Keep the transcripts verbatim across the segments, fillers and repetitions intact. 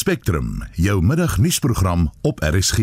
Spectrum, jou middagnuusprogram op R S G.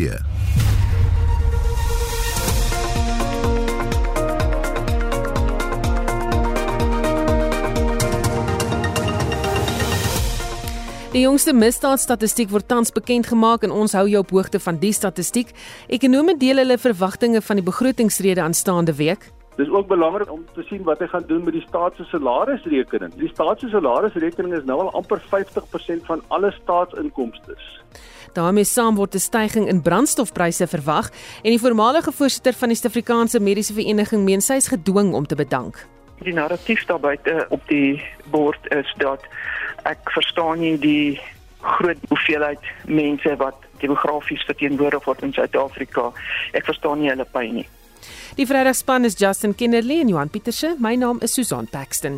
Die jongste misdaadstatistiek word tans bekend gemaak en ons hou jou op hoogte van die statistiek. Ekonome deel hulle verwagtinge van die begrotingsrede aanstaande week. Dis ook belangrik om te sien wat hy gaan doen met die staat se salarisrekening. Die staat se salarisrekening is nou al amper vyftig persent van alle staatsinkomste. Daarmee saam word 'n styging in brandstofpryse verwag en die voormalige voorsitter van die Suid-Afrikaanse Mediese Vereniging meen sy is gedwing om te bedank. Die narratief daar buite op die bord is dat ek verstaan nie die groot hoeveelheid mense wat demografies verteenwoordig word in Suid-Afrika. Ek verstaan nie hulle pyn nie. Die Vrydagspan is Justin Kennerly en Johan Pieterse. My naam is Susan Paxton.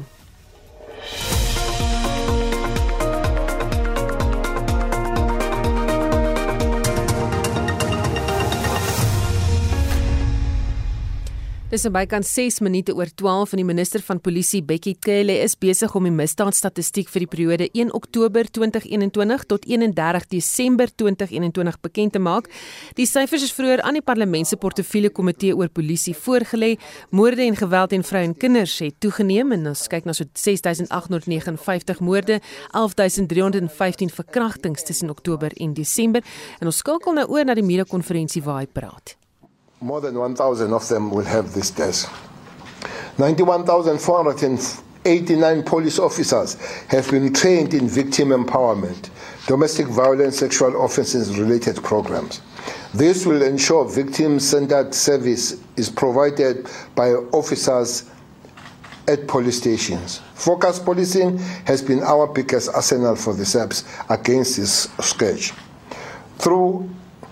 Dis is bykans ses minute oor twaalf en die minister van Polisie Bekkie Cele is besig om die misdaadstatistiek vir die periode een Oktober tweeduisend eenentwintig tot eenendertig Desember tweeduisend eenentwintig bekend te maak. Die syfers is vroeër aan die Parlement se portefeulje komitee oor polisie voorgelê. Moorde en geweld teen vroue en kinders het toegeneem en ons kyk na so ses duisend agt honderd negenenvyftig moorde, elf duisend driehonderd vyftien verkrachtings tussen Oktober en Desember. En ons skakel nou oor na die media-konferensie waar hy praat. More than one thousand of them will have this test. ninety-one thousand four hundred eighty-nine police officers have been trained in victim empowerment, domestic violence, sexual offences related programs. This will ensure victim-centered service is provided by officers at police stations. Focus policing has been our biggest arsenal for the S A Ps against this scourge. Through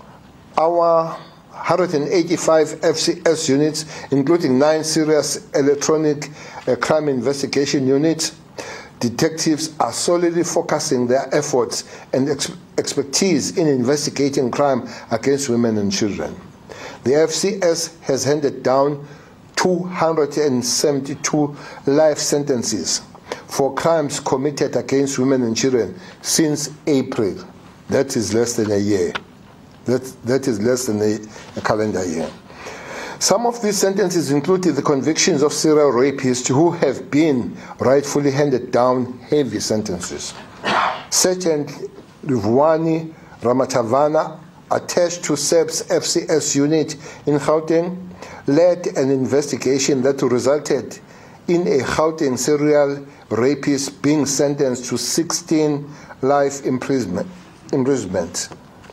our one hundred eighty-five F C S units, including nine serious electronic uh, crime investigation units, detectives are solidly focusing their efforts and ex expertise in investigating crime against women and children. The F C S has handed down two hundred seventy-two life sentences for crimes committed against women and children since April. That is less than a year. That, that is less than a, a calendar year. Some of these sentences included the convictions of serial rapists who have been rightfully handed down heavy sentences. Sergeant Rivwani Ramatavana, attached to S A P's F C S unit in Gauteng, led an investigation that resulted in a Gauteng serial rapist being sentenced to sixteen life imprisonment. imprisonment.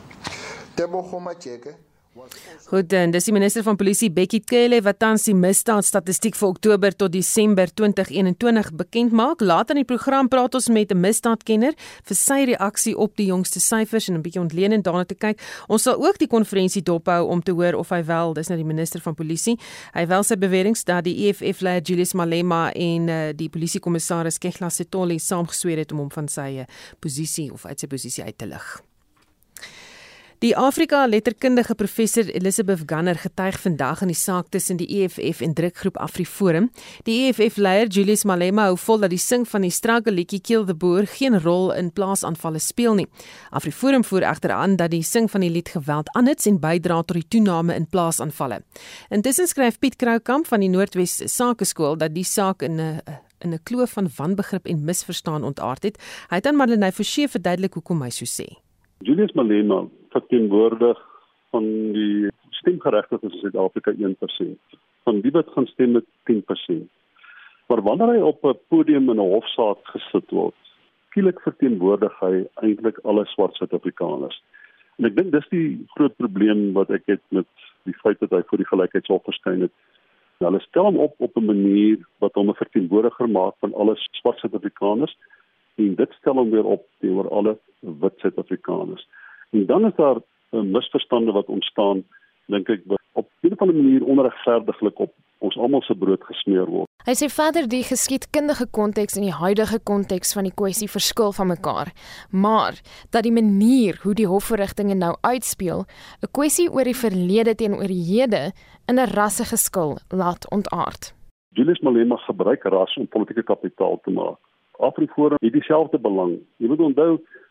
Goed, en dis die minister van Polisie Bekkie Cele wat tans die misdaadstatistiek vir Oktober tot Desember tweeduisend eenentwintig bekend maak. Later in die program praat ons met 'n misdaadkenner vir sy reaksie op die jongste syfers en 'n bietjie ontleunend daarna te kyk. Ons sal ook die konferensie dophou om te hoor of hy wel, dis nou die minister van Polisie, hy wel sy beweringe dat die E F F-leier Julius Malema en uh, die polisiekommissaris Kehla Setoli saamgesweer het om hom van sy uh, posisie of uit sy posisie uit te lig. Die Afrika-letterkundige professor Elizabeth Gunner getuig vandag in die saak tussen die E F F en drukgroep AfriForum. Die E F F-leier Julius Malema hou vol dat die sing van die struggle liedjie Kill the Boer geen rol in plaasaanvalle speel nie. AfriForum voer egter aan dat die sing van die lied geweld aanhits en bydra tot die toename in plaasaanvalle. Intussen skryf Piet Kroukamp van die Noordwes Sakeskool dat die saak in 'n in 'n kloof van wanbegrip en misverstaan ontaard het. Hy het aan Madeleine Forsie verduidelik hoekom hy so sê. Julius Malema verteenwoordig van die stemgeregtigdes in Suid-Afrika een persent. Van die wat gaan stem met tien persent. Maar wanneer hy op 'n podium in 'n hofsaak gesit word, skielik verteenwoordig hy eintlik alle swart Suid-Afrikaners. En ek dink dis die groot probleem wat ek het met die feit dat hy voor die gelykheidshof verskyn het. Hulle stel hom op op 'n manier wat hom 'n verteenwoordiger maak van alle swart Suid-Afrikaners en dit stel hom weer op teenoor alle wit Suid-Afrikaners. En dan is daar uh, misverstande wat ontstaan, dink ek, wat op een of ander manier onregverdiglik op ons almal se brood gesmeer word. Hy sê verder die geskiedkundige konteks en die huidige konteks van die kwessie verskil van mekaar, maar dat die manier hoe die hofverrigtinge nou uitspeel, 'n kwessie oor die verlede teenoor die hede in 'n rassegeskil laat ontaard. Julius Malema gebruik ras om politieke kapitaal te maak. AfriForum het dieselfde belang. Jy moet onthou,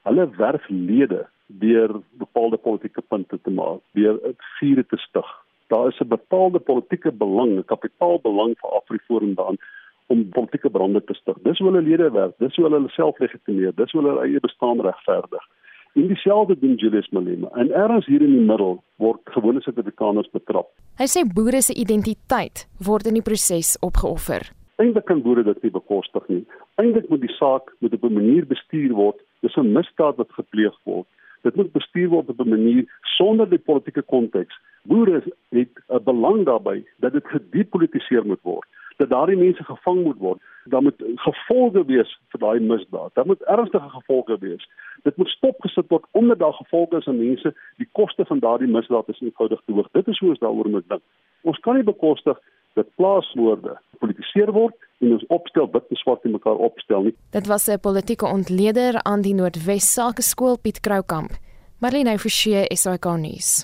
Hulle werf lede deur bepaalde politieke punte te maak, deur vure te stig. Daar is 'n bepaalde politieke belang, 'n kapitaalbelang vir AfriForum daan om politieke brande te stig. Dis hoe hulle lede werk, dis hoe hulle self legitimeer, dis hoe hulle eie bestaan regverdig. En dieselfde doen Julius Malema. En ergens hier in die middel word gewone Suid-Afrikaners betrap. Hy sê boere se identiteit word in die proses opgeoffer. Eintlik kan boere dit nie bekostig nie. Eintlik moet die saak moet op 'n manier bestuur word, dis 'n misdaad wat gepleeg word. Dit moet bestuur word op 'n manier sonder die politieke konteks. Boere het 'n belang daarbey dat dit gedepolitiseer moet word, dat daardie mense gevang moet word. Daar moet gevolge wees vir daai misdaad. Daar moet ernstige gevolge wees. Dit moet stopgesit word omdat daar gevolge is aan mense. Die koste van daardie misdaad is eenvoudig te hoog. Dit is hoe ons daaroor moet dink. Ons kan nie bekostig dat plaaswoorde politiseer word en ons opstel wit en swart in mekaar opstel nie. Dit was 'n politieke ontleder aan die Noordwes Sakeskool Piet Kroukamp. Marlene Forsie, S A K nuus.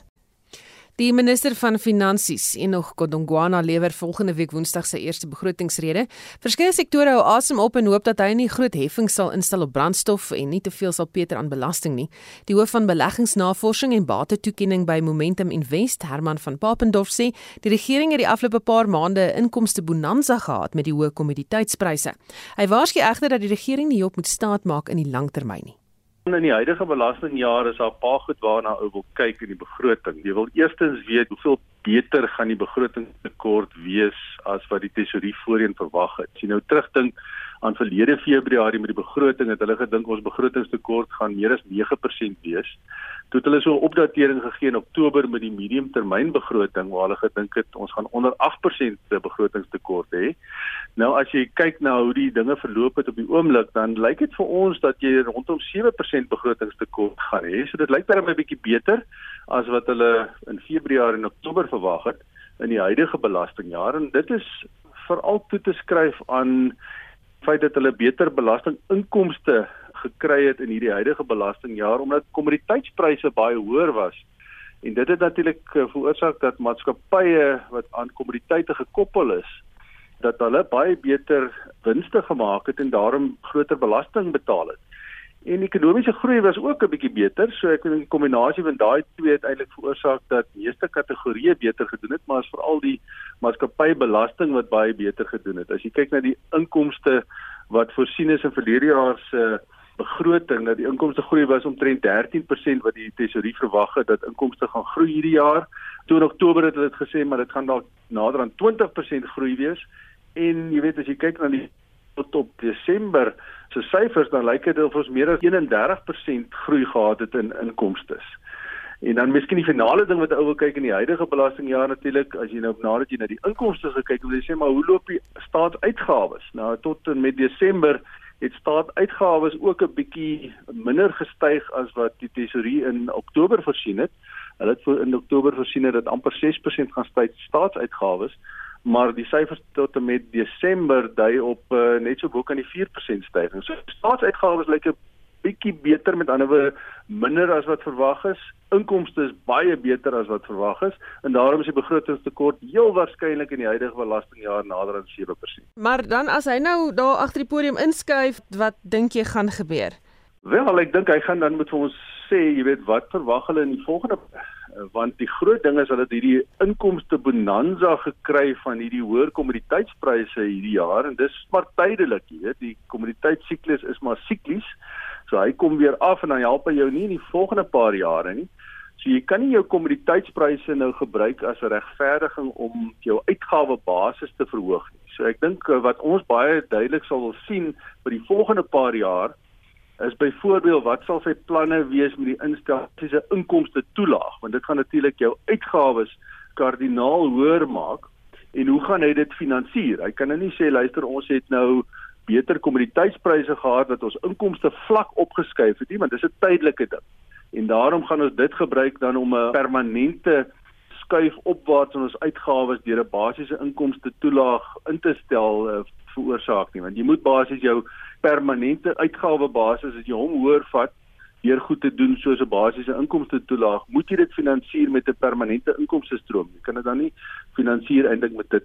Die minister van Finansies, Enoch Godongwana, lewer volgende week Woensdag sy eerste begrotingsrede. Verskeie sektore hou asem op en hoop dat hy nie groot heffing sal instel op brandstof en nie te veel sal peter aan belasting nie. Die hoof van beleggingsnavorsing en batetoekenning by Momentum Invest, Herman van Papendorf, sê die regering het die afgelope paar maande 'n inkomste bonanza gehad met die hoë kommoditeitspryse. Hy waarsku egter dat die regering nie op moet staat maak in die langtermyn nie. In die huidige belastingjaar is daar 'n paar goed waarna ou wil kyk in die begroting. Jy wil eerstens weet hoeveel beter gaan die begrotingstekort wees as wat die tesourier voorheen verwag het. As jy nou terugdink aan verlede Februarie met die begroting, het hulle gedink ons begrotingstekort gaan meer as nege persent wees. Toe het hulle so 'n opdatering gegee in Oktober met die mediumtermynbegroting waar hulle gedink het ons gaan onder agt persent begrotingstekort hê. Nou as jy kyk na hoe die dinge verloop het op die oomblik, dan lyk dit vir ons dat jy rondom sewe persent begrotingstekort gaan hê. So dit lyk darem 'n bietjie beter as wat hulle in Februarie en Oktober verwag het in die huidige belastingjaar, en dit is veral toe te skryf aan die feit dat hulle beter belastinginkomste gekry het in hierdie huidige belastingjaar omdat kommoditeitspryse baie hoër was. En dit het natuurlik veroorsaak dat maatskappye wat aan kommoditeite gekoppel is, dat hulle baie beter winste gemaak het en daarom groter belasting betaal het. En ekonomiese groei was ook 'n bietjie beter, so ek dink die kombinasie van daai twee het eintlik veroorsaak dat meeste kategorieë beter gedoen het, maar is veral die maatskappybelasting wat baie beter gedoen het. As jy kyk na die inkomste wat voorsien is in verlede jaar se begroting, dat die inkomste groei was omtrent dertien persent wat die tesourier verwag het dat inkomste gaan groei hierdie jaar. Toe in Oktober het hulle dit gesê, maar dit gaan dalk nader aan twintig persent groei wees. En jy weet, as jy kyk na die tot op Desember se syfers, dan lyk dit of ons meer as eenendertig persent groei gehad het in inkomstes. En dan miskien die finale ding wat ou wil kyk in die huidige belastingjaar natuurlik, as jy nou nadat jy na die inkomste gekyk, wil jy sê maar hoe loop die staatsuitgawes? Nou tot en met Desember het staatuitgawes ook 'n bietjie minder gestyg as wat die tesourier in Oktober voorsien het. Hulle het in Oktober voorsien het dat amper ses persent gaan styg staatsuitgawes, maar die syfers tot en met Desember dui op uh, net so bo kan die vier persent styging. So staatsuitgawes lyk 'n bietjie beter, met ander woorde minder as wat verwag is. Inkomste is baie beter as wat verwag is en daarom is die begrotingstekort heel waarskynlik in die huidige belastingjaar nader aan sewe persent. Maar dan as hy nou daar agter die podium inskuif, wat dink jy gaan gebeur? Wel, ek dink hy gaan dan moet vir ons sê, jy weet, wat verwag hulle in die volgende, want die groot ding is hulle het hierdie inkomste bonanza gekry van hierdie hoër kommoditeitspryse hierdie jaar en dis maar tydelik, jy weet, die kommoditeitssiklus is maar siklies. So hy kom weer af en dan help hy jou nie in die volgende paar jare nie. So jy kan nie jou kommoditeitspryse nou gebruik as 'n regverdiging om jou uitgawebasis te verhoog nie. So ek dink wat ons baie duidelik sal wil sien vir die volgende paar jaar is byvoorbeeld wat sal sy planne wees met die instellings se inkomste toelaag, want dit gaan natuurlik jou uitgawes kardinaal hoër maak en hoe gaan hy dit finansier? Hy kan nou nie sê luister ons het nou beter kommoditeitspryse gehad dat ons inkomste vlak opgeskuif het nie, want dis 'n tydelike ding. En daarom gaan ons dit gebruik dan om 'n permanente skuif opwaarts in ons uitgawes deur 'n basiese inkomste toelaag in te stel uh, veroorsaak nie, want jy moet basies jou permanente uitgawebasis as jy hom hoër vat deur goed te doen soos 'n basiese inkomste toelaag, moet jy dit finansier met 'n permanente inkomste stroom. Jy kan dit dan nie finansier eintlik met 'n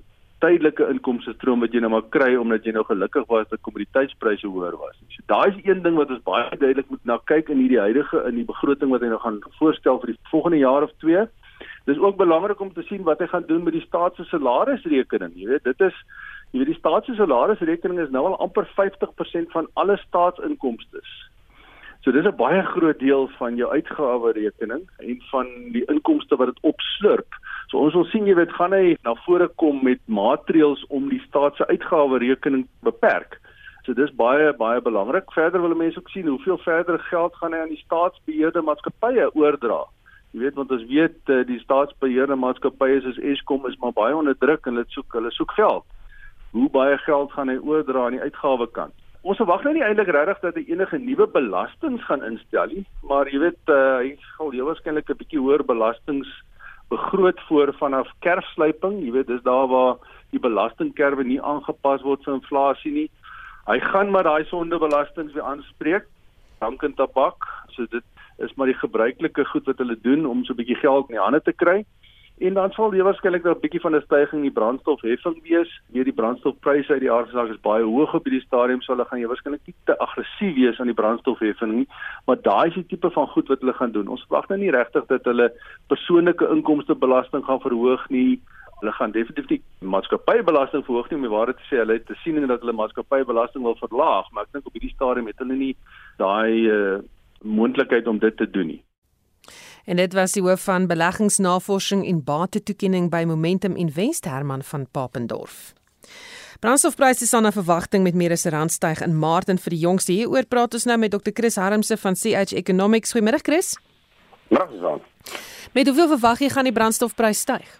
tydelike inkomste stroom wat jy nou maar kry omdat jy nou gelukkig was dat kommoditeitspryse hoër was. So daai is een ding wat ons baie duidelik moet na kyk in hierdie huidige in die begroting wat hy nou gaan voorstel vir die volgende jaar of twee. Dis ook belangrik om te sien wat hy gaan doen met die staat se salarisrekening. Jy weet, dit is jy weet die staat se salarisrekening is nou al amper vyftig persent van alle staatsinkomstes. So dis 'n baie groot deel van jou uitgawerekening en van die inkomste wat dit opslurp. So ons wil sien, jy weet, gaan hy na vore kom met maatreëls om die staat se uitgawerekening beperk. So dis baie baie belangrik. Verder wil mense ook sien hoeveel verder geld gaan hy aan die staatsbeheerde maatskappye oordra. Jy weet, want ons weet die staatsbeheerde maatskappye soos Eskom is maar baie onder druk en hulle soek hulle soek geld. Hoe baie geld gaan hy oordra aan die uitgawekant? Ons verwag nou nie eintlik regtig dat hy enige nuwe belastings gaan instel nie, maar jy weet, uh, hy gaan heel waarskynlik 'n bietjie hoër belastings begroot voor vanaf kerfsluiping. Jy weet, dis daar waar die belastingkerwe nie aangepas word vir inflasie nie. Hy gaan maar daai sondebelastings weer aanspreek, drank en tabak. So dit is maar die gebruikelike goed wat hulle doen om so 'n bietjie geld in die hande te kry. En dan sal jy waarskynlik daar 'n bietjie van 'n styging in die brandstofheffing wees. Weer die brandstofpryse uit die aardsaak is baie hoog op hierdie stadium, so hulle gaan jy waarskynlik nie te aggressief wees aan die brandstofheffing nie, maar daai is die tipe van goed wat hulle gaan doen. Ons verwag nou nie regtig dat hulle persoonlike inkomstebelasting gaan verhoog nie. Hulle gaan definitief nie maatskappybelasting verhoog nie, om die waarheid te sê, hulle het te sien dat hulle maatskappybelasting wil verlaag, maar ek dink op hierdie stadium het hulle nie daai uh, moontlikheid om dit te doen nie. En dit was die hoof van beleggingsnavorsing en batetoekenning by Momentum Invest, Herman van Papendorf. Brandstofpryse staan na verwagting met meer as 'n rand styg in Maart en vir die jongste hieroor praat ons nou met dokter Chris Harmse van C H Economics. Goeiemiddag Chris. Middag. Met hoeveel verwag jy gaan die brandstofprys styg?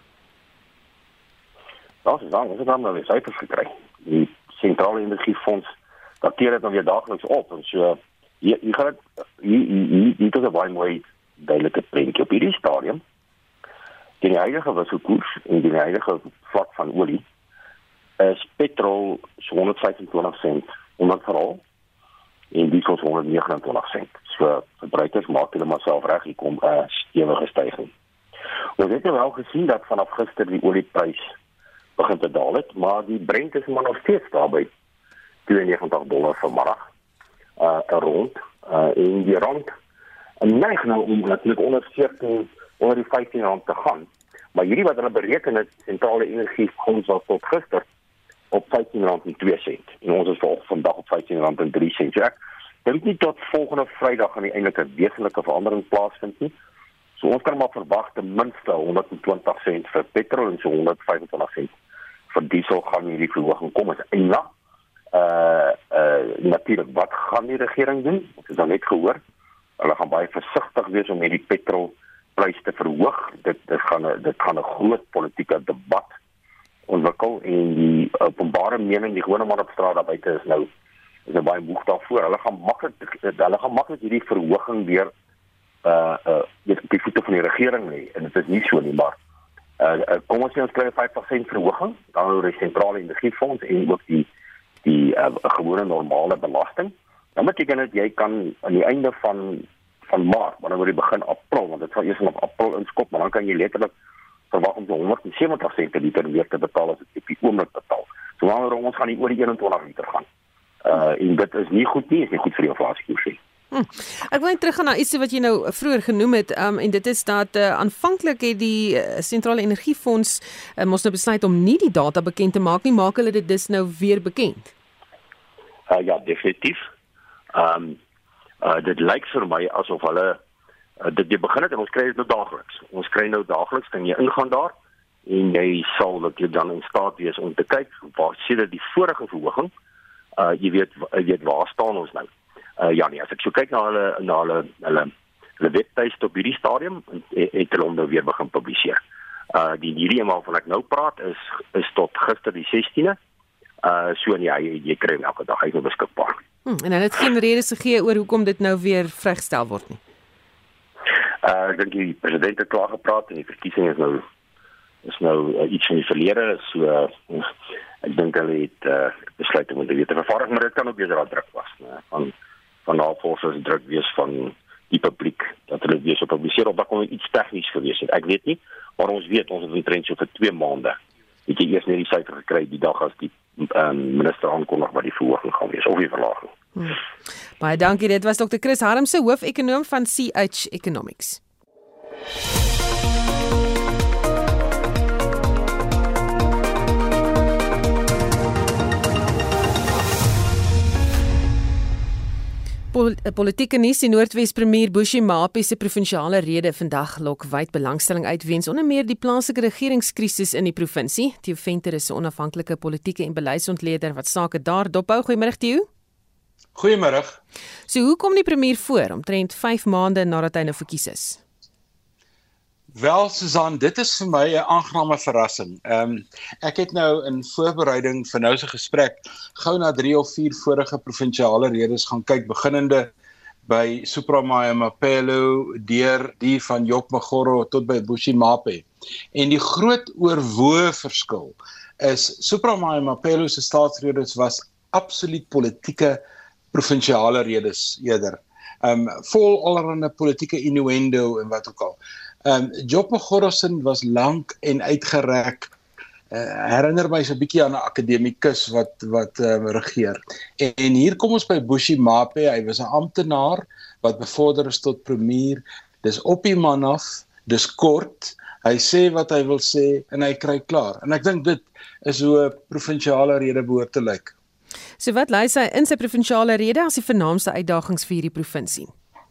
Ja, dis dan, ons het nou weer syfers gekry. Die sentrale energiefonds dateer dit nou weer daagliks op en so jy jy gaan hier hier hier is 'n baie mooi duidelike prentjie op hierdie stadium. Die huidige wisselkoers en die huidige vlak van olie is petrol so honderd vyfentwintig sent onder verhaal en diesel so honderd vyf negentig sent. So verbruikers maak hulle maar self reg, hier kom 'n uh, stewige styging. Ons het nou wel gesien dat vanaf gister die olieprys begin te daal het, maar die Brent is maar nog steeds daar by tweeënnegentig dollar vanmiddag uh, rond uh, en die rand en neig nou om natuurlik onder veertien onder die vyftien rand te gaan. Maar hierdie wat hulle bereken het, sentrale energiefonds was tot gister op vyftien rand en twee sent. En ons is volgens vandag op vyftien rand en drie sent. So ek dink nie tot volgende Vrydag gaan die eintlik 'n wesenlike verandering plaasvind nie. So ons kan maar verwag ten minste honderd en twintig sent vir petrol en so honderd vyfentwintig sent vir diesel gaan hierdie verhoging kom. Is eintlik uh uh natuurlik wat gaan die regering doen? Ons het dan net gehoor hulle gaan baie versigtig wees om hierdie petrolprys te verhoog. Dit dit gaan 'n dit gaan 'n groot politieke debat ontwikkel en die openbare mening, die gewone man op straat daar buite is nou is 'n baie moeg daarvoor. Hulle gaan maklik hulle gaan maklik hierdie verhoging weer uh uh op die voete van die regering lê en dit is nie so nie, maar uh kom ons sê ons kry vyftig sent verhoging, dan oor die sentrale energiefonds en ook die die uh, gewone normale belasting. Dan beteken dit jy kan aan die einde van van Maart, maar dan word die begin April, want dit sal eers in April inskop, maar dan kan jy letterlik verwag om so honderd en sewentig sent per liter weer te betaal as dit op die oomblik betaal. So wanneer ons gaan nie oor die eenentwintig liter gaan. Uh en dit is nie goed nie, is nie goed vir die inflasiekoers nie. Hm. Ek wil net teruggaan na iets wat jy nou vroeër genoem het, um, en dit is dat uh, aanvanklik het die uh, sentrale energiefonds uh, mos nou besluit om nie die data bekend te maak nie, maak hulle dit dus nou weer bekend? Uh, ja, definitief. Um, uh, dit lyk vir my asof hulle uh, dit jy begin het en ons kry dit nou daagliks. Ons kry nou daagliks, kan jy ingaan daar en jy sal natuurlijk dan in staat wees om te kyk waar sê dit die vorige verhoging, uh, jy weet jy weet waar staan ons nou. Uh, ja nee, as ek so kyk na hulle na hulle hulle, hulle webtuiste op hierdie stadium het hulle hom nou weer begin publiseer. Uh, die hierdie een waarvan ek nou praat is is tot gister die sestiende. Uh, so nee, jy, jy kry hom elke dag, hy is nou beskikbaar. Hm, en hulle het geen redes gegee oor hoekom dit nou weer vrygestel word nie. Uh, ek dink die president het klaar gepraat en die verkiesing is nou is nou uh, iets van die verlede, so uh, ek dink hulle het uh, besluit om dit weer te vervaardig, maar dit kan ook weer daar druk was, ne, van van navorsers druk wees van die publiek, dat hulle weer so publiseer, of dat kon iets tegnies gewees het, ek weet nie, maar ons weet, ons het omtrent so vir twee maande het jy eers net die syfer gekry die dag as die um, minister aankondig wat die verhoging gaan wees of die verlaging. Hmm. Baie dankie, dit was dokter Chris Harmse, hoof-ekonoom van C H Economics. Pol Politieke nuus: die Noordwes premier Bushy Mape se provinsiale rede vandag lok wyd belangstelling uit weens onder meer die plaaslike regeringskrisis in die provinsie. Theo Venter is 'n onafhanklike politieke en beleidsontleder wat sake daar dophou. Goeiemôre Theo. Goeiemôre. So hoe kom die premier voor omtrent vyf maande nadat hy nou verkies is? Wel, Susan, dit is vir my 'n aangename verrassing. Ehm um, ek het nou in voorbereiding vir nou se gesprek gou na drie of vier vorige provinsiale redes gaan kyk, beginnende by Supramaya Mapelo, deur die van Job Magoro tot by Bushy Mape. En die groot oorwoë verskil is Supramaya Mapelo se staatsredes was absoluut politieke provinsiale redes eerder. Ehm um, vol allerlei politieke innuendo en wat ook al. Um, Job Magoro was lank en uitgerek, uh, herinner my so 'n bietjie aan 'n akademikus wat, wat uh, regeer. En, en hier kom ons by Bushy Mape, hy was 'n amptenaar wat bevorder is tot premier, dis op die man af, dis kort, hy sê wat hy wil sê en hy kry klaar. En ek dink dit is hoe 'n provinsiale rede behoort te lyk. So wat lei sy in sy provinsiale rede as die vernaamste uitdagings vir hierdie provinsie?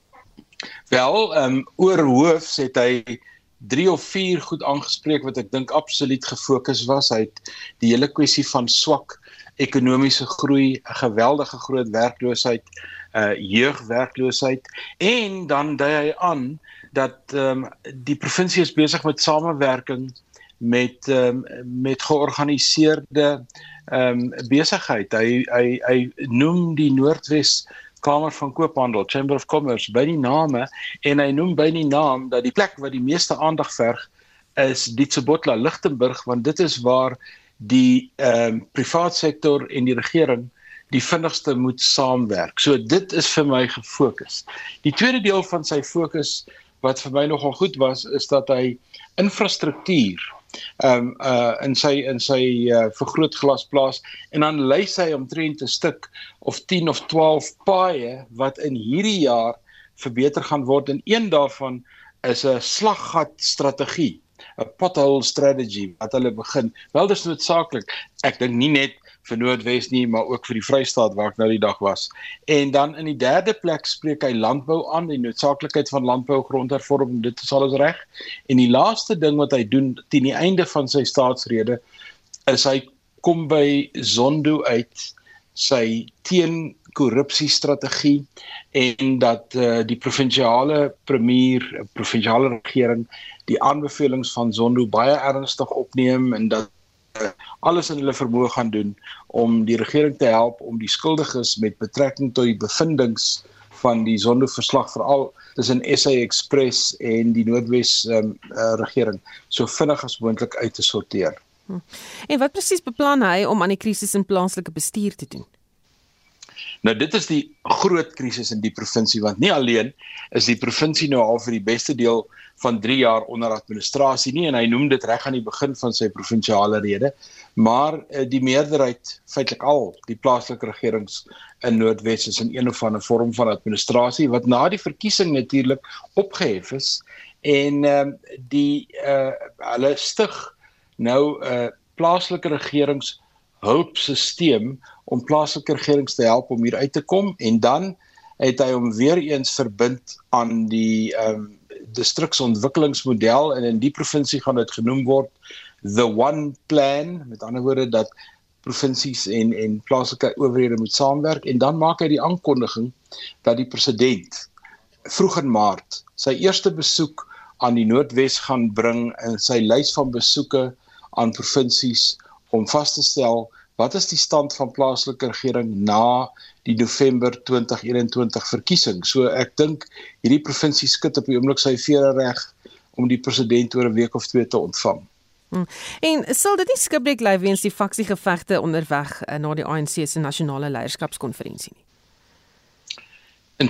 Wel, um, oor hoofs het hy drie of vier goed aangespreek wat ek dink absoluut gefokus was. Hy het die hele kwessie van swak ekonomiese groei, 'n geweldige groot werkloosheid, uh, jeugwerkloosheid, en dan dui hy aan dat um, die provinsie is besig met samewerking met um, met georganiseerde um, besigheid. Hy hy hy noem die Noordwes Kamer van Koophandel, Chamber of Commerce, by die name, en hy noem by die naam dat die plek wat die meeste aandag verg is Dietsebotla, Lichtenburg, want dit is waar die um, privaat sektor en die regering die vinnigste moet saamwerk. So dit is vir my gefokus. Die tweede deel van sy fokus, wat vir my nogal goed was, is dat hy infrastruktuur Um, uh, in sy, in sy uh, vergrootglas plaas, en dan lys hy omtrent 'n stuk of tien of twaalf paaie wat in hierdie jaar verbeter gaan word, en een daarvan is 'n slaggat strategie, 'n pothole strategy wat hulle begin. Wel, dis noodsaaklik. Ek dink nie net vir Noordwes nie, maar ook vir die Vrystaat waar ek nou die dag was. En dan in die derde plek spreek hy landbou aan, die noodsaaklikheid van landbou, grondhervorming, dit is alles reg. En die laaste ding wat hy doen teen die einde van sy staatsrede is hy kom by Zondo uit, sy teen-korrupsiestrategie, en dat uh, die provinsiale premier, provinsiale regering die aanbevelings van Zondo baie ernstig opneem en dat alles in hulle vermoë gaan doen om die regering te help om die skuldiges met betrekking tot die bevindings van die Zondo-verslag, veral tussen S A Express en die Noordwes um, uh, regering, so vinnig as moontlik uit te sorteer. Hm. En wat presies beplan hy om aan die krisis in plaaslike bestuur te doen? Nou dit is die groot krisis in die provinsie, want nie alleen is die provinsie nou al vir die beste deel van drie jaar onder administrasie nie, en hy noem dit reg aan die begin van sy provinsiale rede, maar uh, die meerderheid, feitelik al, die plaaslike regerings in Noordwes is in een of ander vorm van administrasie, wat na die verkiesing natuurlik opgehef is, en uh, die, uh, hulle stig nou 'n uh, plaaslike regerings hulpsisteem om plaaslike regerings te help om hier uit te kom, en dan het hy hom weer eens verbind aan die um, distriksontwikkelingsmodel, en in die provinsie gaan dit genoem word the one plan, met ander woorde dat provinsies en, en plaaslike owerhede moet saamwerk, en dan maak hy die aankondiging dat die president vroeg in Maart sy eerste besoek aan die Noordwes gaan bring in sy lys van besoeke aan provinsies om vas te stel wat is die stand van plaaslike regering na die November twintig eenentwintig verkiesing. So ek dink hierdie provinsie skud op die oomblik sy vere reg om die president oor 'n week of twee te ontvang. Hmm. En sal dit nie skipbreek lei weens die faksiegevegte onderweg uh, na die A N C se nasionale leierskapskonferensie nie?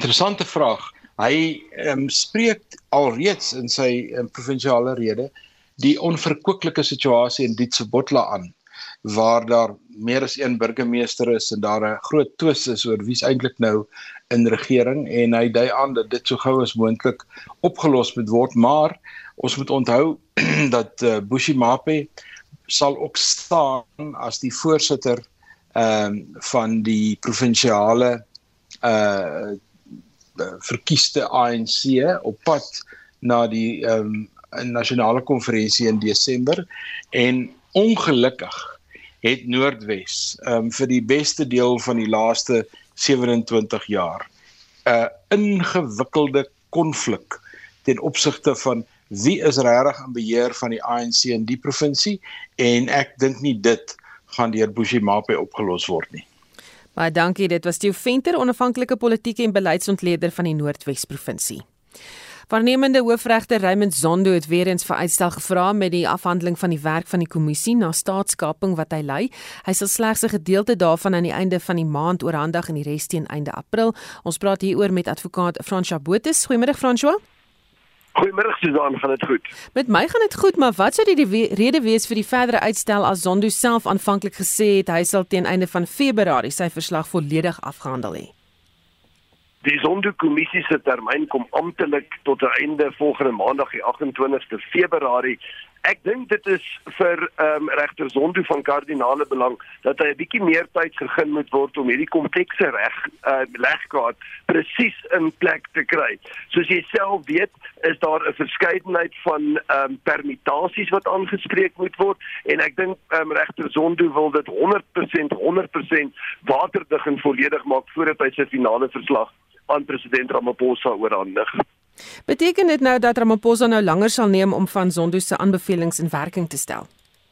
Interessante vraag. Hy um, spreek alreeds in sy um, provinsiale rede die onverkwikkelike situasie in Dietsebotla aan, waar daar meer as een burgemeester is en daar 'n groot twis is oor wie's eintlik nou in regering, en hy dui aan dat dit so gou as moontlik opgelos moet word, maar ons moet onthou dat uh, Bushimape sal ook staan as die voorsitter um, van die provinsiale uh, verkieste A N C op pad na die um, nasionale konferensie in Desember, en ongelukkig het Noordwes um, vir die beste deel van die laaste sewenentwintig jaar 'n ingewikkelde konflik ten opsigte van wie is regtig in beheer van die A N C in die provinsie, en ek dink nie dit gaan deur Bushimape opgelos word nie. Baie dankie, dit was Theo Venter, onafhanklike politieke en beleidsontleder van die Noordwes provinsie. Waarnemende hoofregter Raymond Zondo het weer eens vir uitstel gevra met die afhandeling van die werk van die kommissie na staatskaping wat hy lei. Hy sal slegs 'n gedeelte daarvan aan die einde van die maand oorhandig en die res teen einde April. Ons praat hieroor met advokaat François Botha. Goeiemiddag François. Goeiemiddag Susan, gaan dit goed? Met my gaan dit goed, maar wat sou die, die rede wees vir die verdere uitstel as Zondo self aanvanklik gesê het hy sal teen einde van Februarie sy verslag volledig afgehandel hê? Die Zondo-kommissie se termyn kom amptelik tot 'n einde volgende maandag die agt-en-twintigste Februarie. Ek dink dit is vir um, regter Zondo van kardinale belang dat hy 'n bietjie meer tyd gegee moet word om hierdie komplekse reg uh, legkaart presies in plek te kry. Soos jy self weet, is daar 'n verskeidenheid van um, permutasies wat aangespreek moet word, en ek dink um, regter Zondo wil dit honderd persent honderd persent waterdig en volledig maak voordat hy sy finale verslag aan president Ramaphosa oorhandig. Beteken dit nou dat Ramaphosa nou langer sal neem om van Zondo se aanbevelings in werking te stel?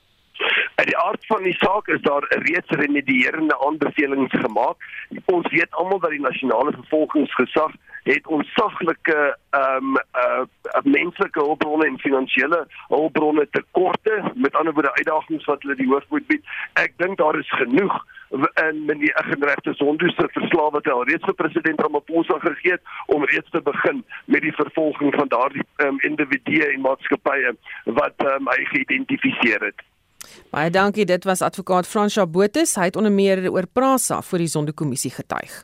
Uit die aard van die saak is daar reeds remedierende aanbevelings gemaak. Ons weet almal dat die nasionale vervolgingsgesag het ontsaglike um, uh, menslike hulpbronne en finansiële hulpbronne tekorte, met ander woorde uitdagings wat hulle die hoof moet bied. Ek dink daar is genoeg in meneer regter Zondo se verslag wat hy al reeds vir president Ramaphosa gegee het, om reeds te begin met die vervolging van daardie um, individue en maatskappye wat um, hy geïdentifiseer het. Baie dankie, dit was advokaat François Botha. Hy het onder meer oor Prasa voor die Zondo-kommissie getuig.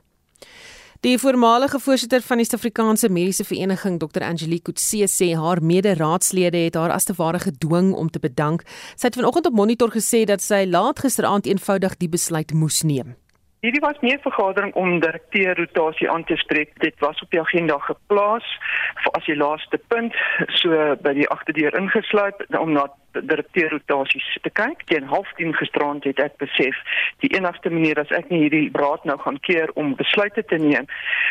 Die voormalige voorsitter van die Suid-Afrikaanse Mediese Vereniging, dokter Angelique Coetzee, sê haar mede-raadslede het haar as te ware gedwing om te bedank. Sy het vanoggend op Monitor gesê dat sy laat gisteraand eenvoudig die besluit moes neem. Hierdie was nie 'n vergadering om direkteurrotasie aan te spreek. Dit was op die agenda geplaas vir as die laaste punt, so by die agterdeur ingesluit, om na direkteurrotasies te kyk. Teen half tien gisterand het ek besef, die enigste manier as ek nie hierdie raad nou gaan keer om besluite te neem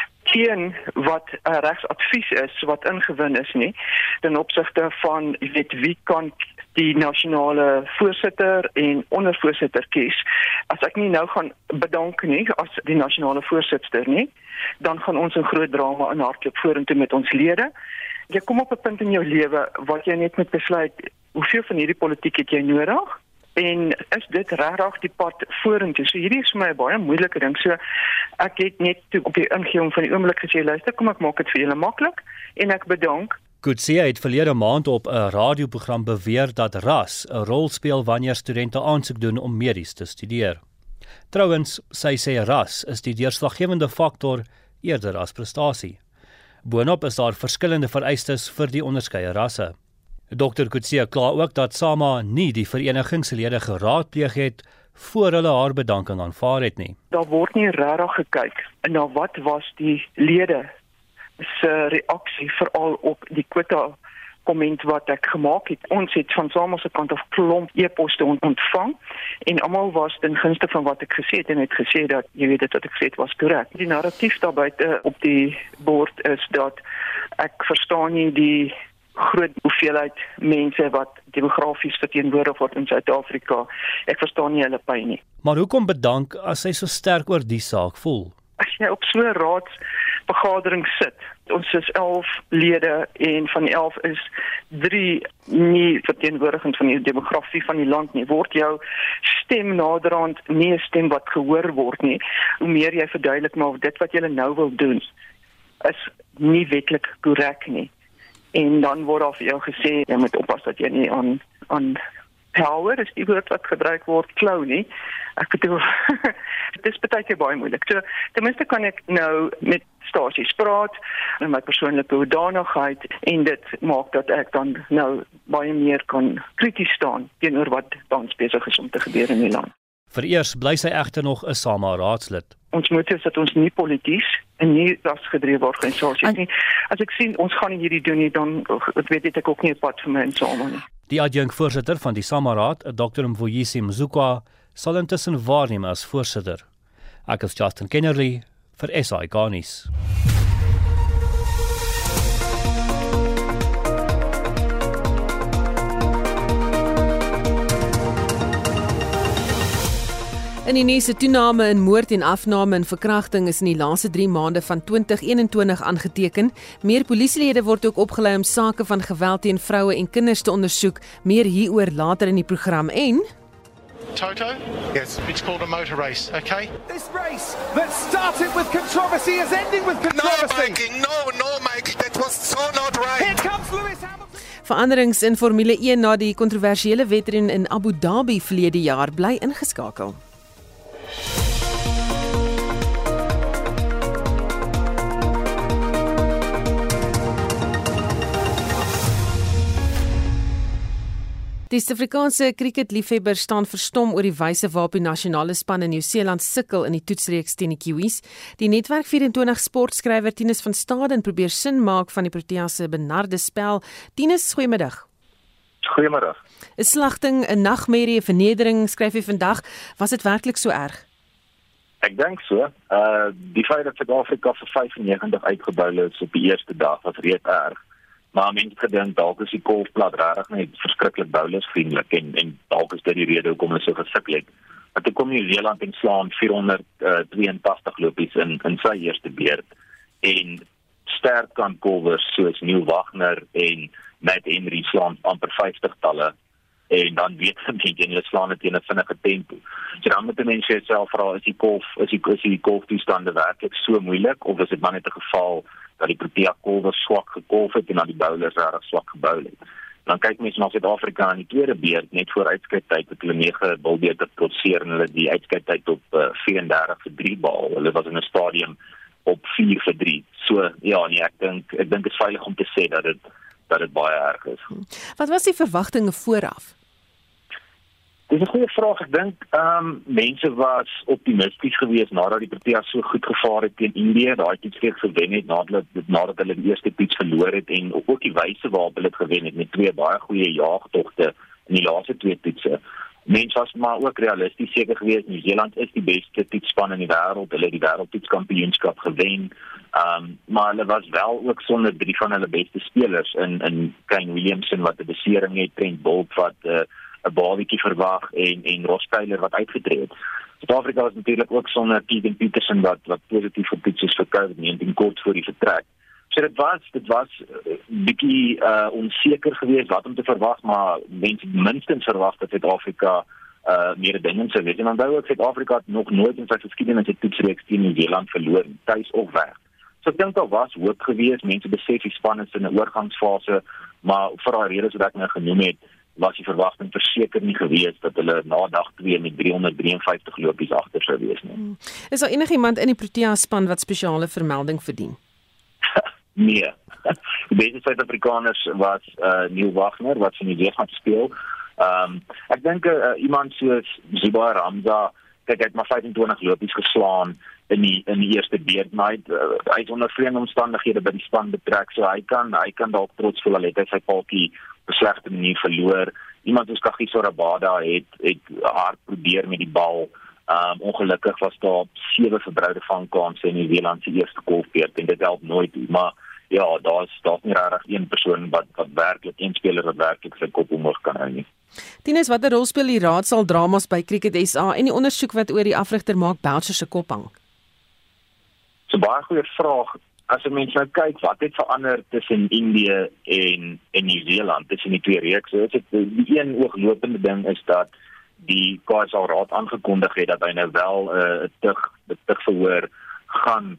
teen wat uh, regsadvies is, wat ingewin is nie, ten opsigte van, jy weet, wie kan die nasionale voorsitter en ondervoorsitter kies. As ek nie nou gaan bedank nie as die nasionale voorsitter nie, dan gaan ons 'n groot drama in hardloop vorentoe met ons lede. Jy kom op 'n punt in jou lewe wat jy net moet besluit, hoeveel van hierdie politiek het jy nodig? En is dit regtig die pad vorentoe? So hierdie is vir my 'n baie moeilike ding. So ek het net toe op die ingewing van die oomblik gesê, luister, kom ek maak dit vir julle maklik en ek bedank. Coetzee het verlede maand op 'n radioprogram beweer dat ras 'n rol speel wanneer studente aansoek doen om medies te studeer. Trouwens, sy sê ras is die deurslaggewende faktor eerder as prestasie. Boonop is daar verskillende vereistes vir die onderskeie rasse. dokter Coetzee kla ook dat SAMA nie die verenigingslede geraadpleeg het voor hulle haar bedanking aanvaar het nie. Daar word nie regtig gekyk na wat was die lede se reaksie veral op die kwota komment wat ek gemaak het. Ons het van SAMA se kant af klomp e-poste ontvang en almal was ten gunste van wat ek gesê het en het gesê dat jy weet dit wat ek gesê het was korrek. Die narratief daar buite op die bord is dat ek verstaan nie die groot hoeveelheid mense wat demografies verteenwoordig word in Suid-Afrika. Ek verstaan nie hulle pyn nie. Maar hoekom bedank as sy so sterk oor die saak voel? As jy op so 'n raadsvergadering sit, ons is elf lede en van die elf is drie nie verteenwoordigend van die demografie van die land nie, word jou stem naderhand nie 'n stem wat gehoor word nie. Hoe meer jy verduidelik maar dit wat jy nou wil doen is nie wetlik korrek nie. en dan word daar vir jou gesê jy moet oppas dat jy nie aan aan power is die woord wat gebruik word, klou nie. Ek bedoel, dit is baie keer baie moeilik. So, ten minste kan ek nou met stasies praat in my persoonlike hoedanigheid en dit maak dat ek dan nou baie meer kan krities staan teenoor wat tans besig is om te gebeur in die land. Vereers bly sy egter nog 'n SAMA raadslid. Ons moet is dat ons nie polities en nie rasgedrewe organisasies nie. As ek sien ons gaan nie hierdie doen nie, dan weet ek ook nie 'n pad vir my in SAMA nie. Die adjunkvoorsitter van die SAMA-raad, dokter Mvuyisi Mzukwa, sal intussen waarneem as voorsitter. Ek is Justin Kennerly vir S A I Garnis. In die nuus, 'n toename in moord en afname en verkrachting is in die laaste drie maande van twintig eenentwintig aangeteken. Meer polisielede word ook opgelei om sake van geweld teen vroue en kinders te ondersoek. Meer hieroor later in die program en Toto? Yes. It's called a motor race, okay? This race that started with controversy is ending with controversy. No, Mikey, no, no, Mike, that was so not right. Here comes Lewis Hamilton. Veranderings in Formule een na die kontroversiële wedren in Abu Dhabi verlede jaar bly ingeskakel. Die Suid-Afrikaanse cricketliefhebbers staan verstom oor die wyse waarop die nasionale span in Nieu-Seeland sukkel in die toetsreeks teen die Kiwis. Die Netwerk vyf en twintig sportskrywer Tinus van Staden probeer sin maak van die Proteas se benarde spel. Tinus, goeiemiddag. Goeiemiddag. 'n Slagting, 'n nagmerrie, 'n vernedering, skryf jy vandag. Was dit werklik so erg? Ek dink so. Uh die feit dat Suid-Afrika vir vyfennegentig uitgebou is op die eerste dag was reeds erg. Maar mense gedink dalk is die golfplat regtig net verskriklik bowlersvriendelik en en dalk is dit die rede hoekom hulle so gesukkel het. Maar toe kom Nieu-Seeland en slaan vierhonderdtweeëntagtig lopies in in sy eerste beurt en sterk kan bowlers soos Neil Wagner en Matt Henry slaan amper vyftig talle en dan weet jy en hulle slaan dit in 'n vinnige tempo. So dan moet mense jouself vra, is die golf is die is die golftoestande werklik so moeilik of is dit maar net 'n geval dat die Protea kolwers swak gekolf het en dan die bowlers regtig swak gebou het. Dan kyk mense na Suid-Afrika in die tweede beurt net voor uitskyttyd het hulle nege bilbeter trotseer en hulle die uitskyttyd op uh, vyf-en-dertig vir drie behaal. Hulle was in 'n stadium op vier vir drie. So ja, nee, ek dink ek dink dit is veilig om te sê dat dit dat dit baie erg is. Wat was die verwagtinge vooraf? Dis 'n goeie vraag. Ek dink ehm um, mense was optimisties geweest nadat die Proteas so goed gevaar het teen Indië, daai toetsreeks gewen het nadat nadat hulle die eerste toets verloor het en ook die wyse waarop hulle dit gewen het met twee baie goeie jaagtogte in die laaste twee toetse. Mense was maar ook realisties seker geweest Nieu-Seeland is die beste toetsspan in die wêreld. Hulle het die wêreldtoetskampioenskap gewen. Ehm um, maar hulle was wel ook sonder drie van hulle beste spelers in in Kane Williamson wat 'n besering het, Trent Boult wat 'n uh, 'n baaltjie verwag en en Ross Taylor wat uitgetree het. Suid-Afrika was natuurlik ook sonder Keegan Peterson wat wat positief getoets is vir COVID negentien kort voor die vertrek. So dit was dit was 'n uh, bietjie uh, onseker geweest wat om te verwag, maar mense minstens verwag dat Suid-Afrika uh, meer dinge sou weet. En onthou ook Suid-Afrika het nog nooit in sy geskiedenis 'n toetsreeks teen Nieu-Seeland verloor, tuis of weg. So ek dink daar was hoop geweest, mense besef die span is in 'n oorgangsfase, maar vir daai redes wat ek nou genoem het, was die verwagting verseker nie geweest dat hulle na dag twee met driehonderddrieënvyftig lopies agter sou wees nie. Hmm. Is daar enigiemand in die Protea span wat spesiale vermelding verdien? Nee. Die beste Suid-Afrikaners was uh, Neil Wagner wat vir die Nieu-Seeland speel. Ehm um, ek dink uh, iemand soos Ziba Ramza, kyk hy het maar vyfentwintig lopies geslaan in die in die eerste beurt, maar hy, uh, hy het onder vreemde omstandighede by die span betrek, so hy kan hy kan dalk trots voel al het hy sy paltjie op 'n slegte manier verloor. Iemand soos Kagiso Rabada het het hard probeer met die bal. Um, ongelukkig was daar sewe verbruide vangkanse in Nieu-Seeland se eerste golfbeurt en dit help nooit, maar ja, daar's daar's nie regtig een persoon wat wat werklik een speler wat werklik sy kop omhoog kan hou nie. Tinus, watter rol speel die raadsaal dramas by Cricket S A en die ondersoek wat oor die afrigter Mark Boucher se kop hang? So baie goeie vraag. As jy mens nou kyk wat het verander tussen Indië en en Nieu-Seeland, tussen die twee reekse, is dit die een ooglopende ding is dat die K S L raad aangekondig het dat hy nou wel 'n uh, tug tug verhoor gaan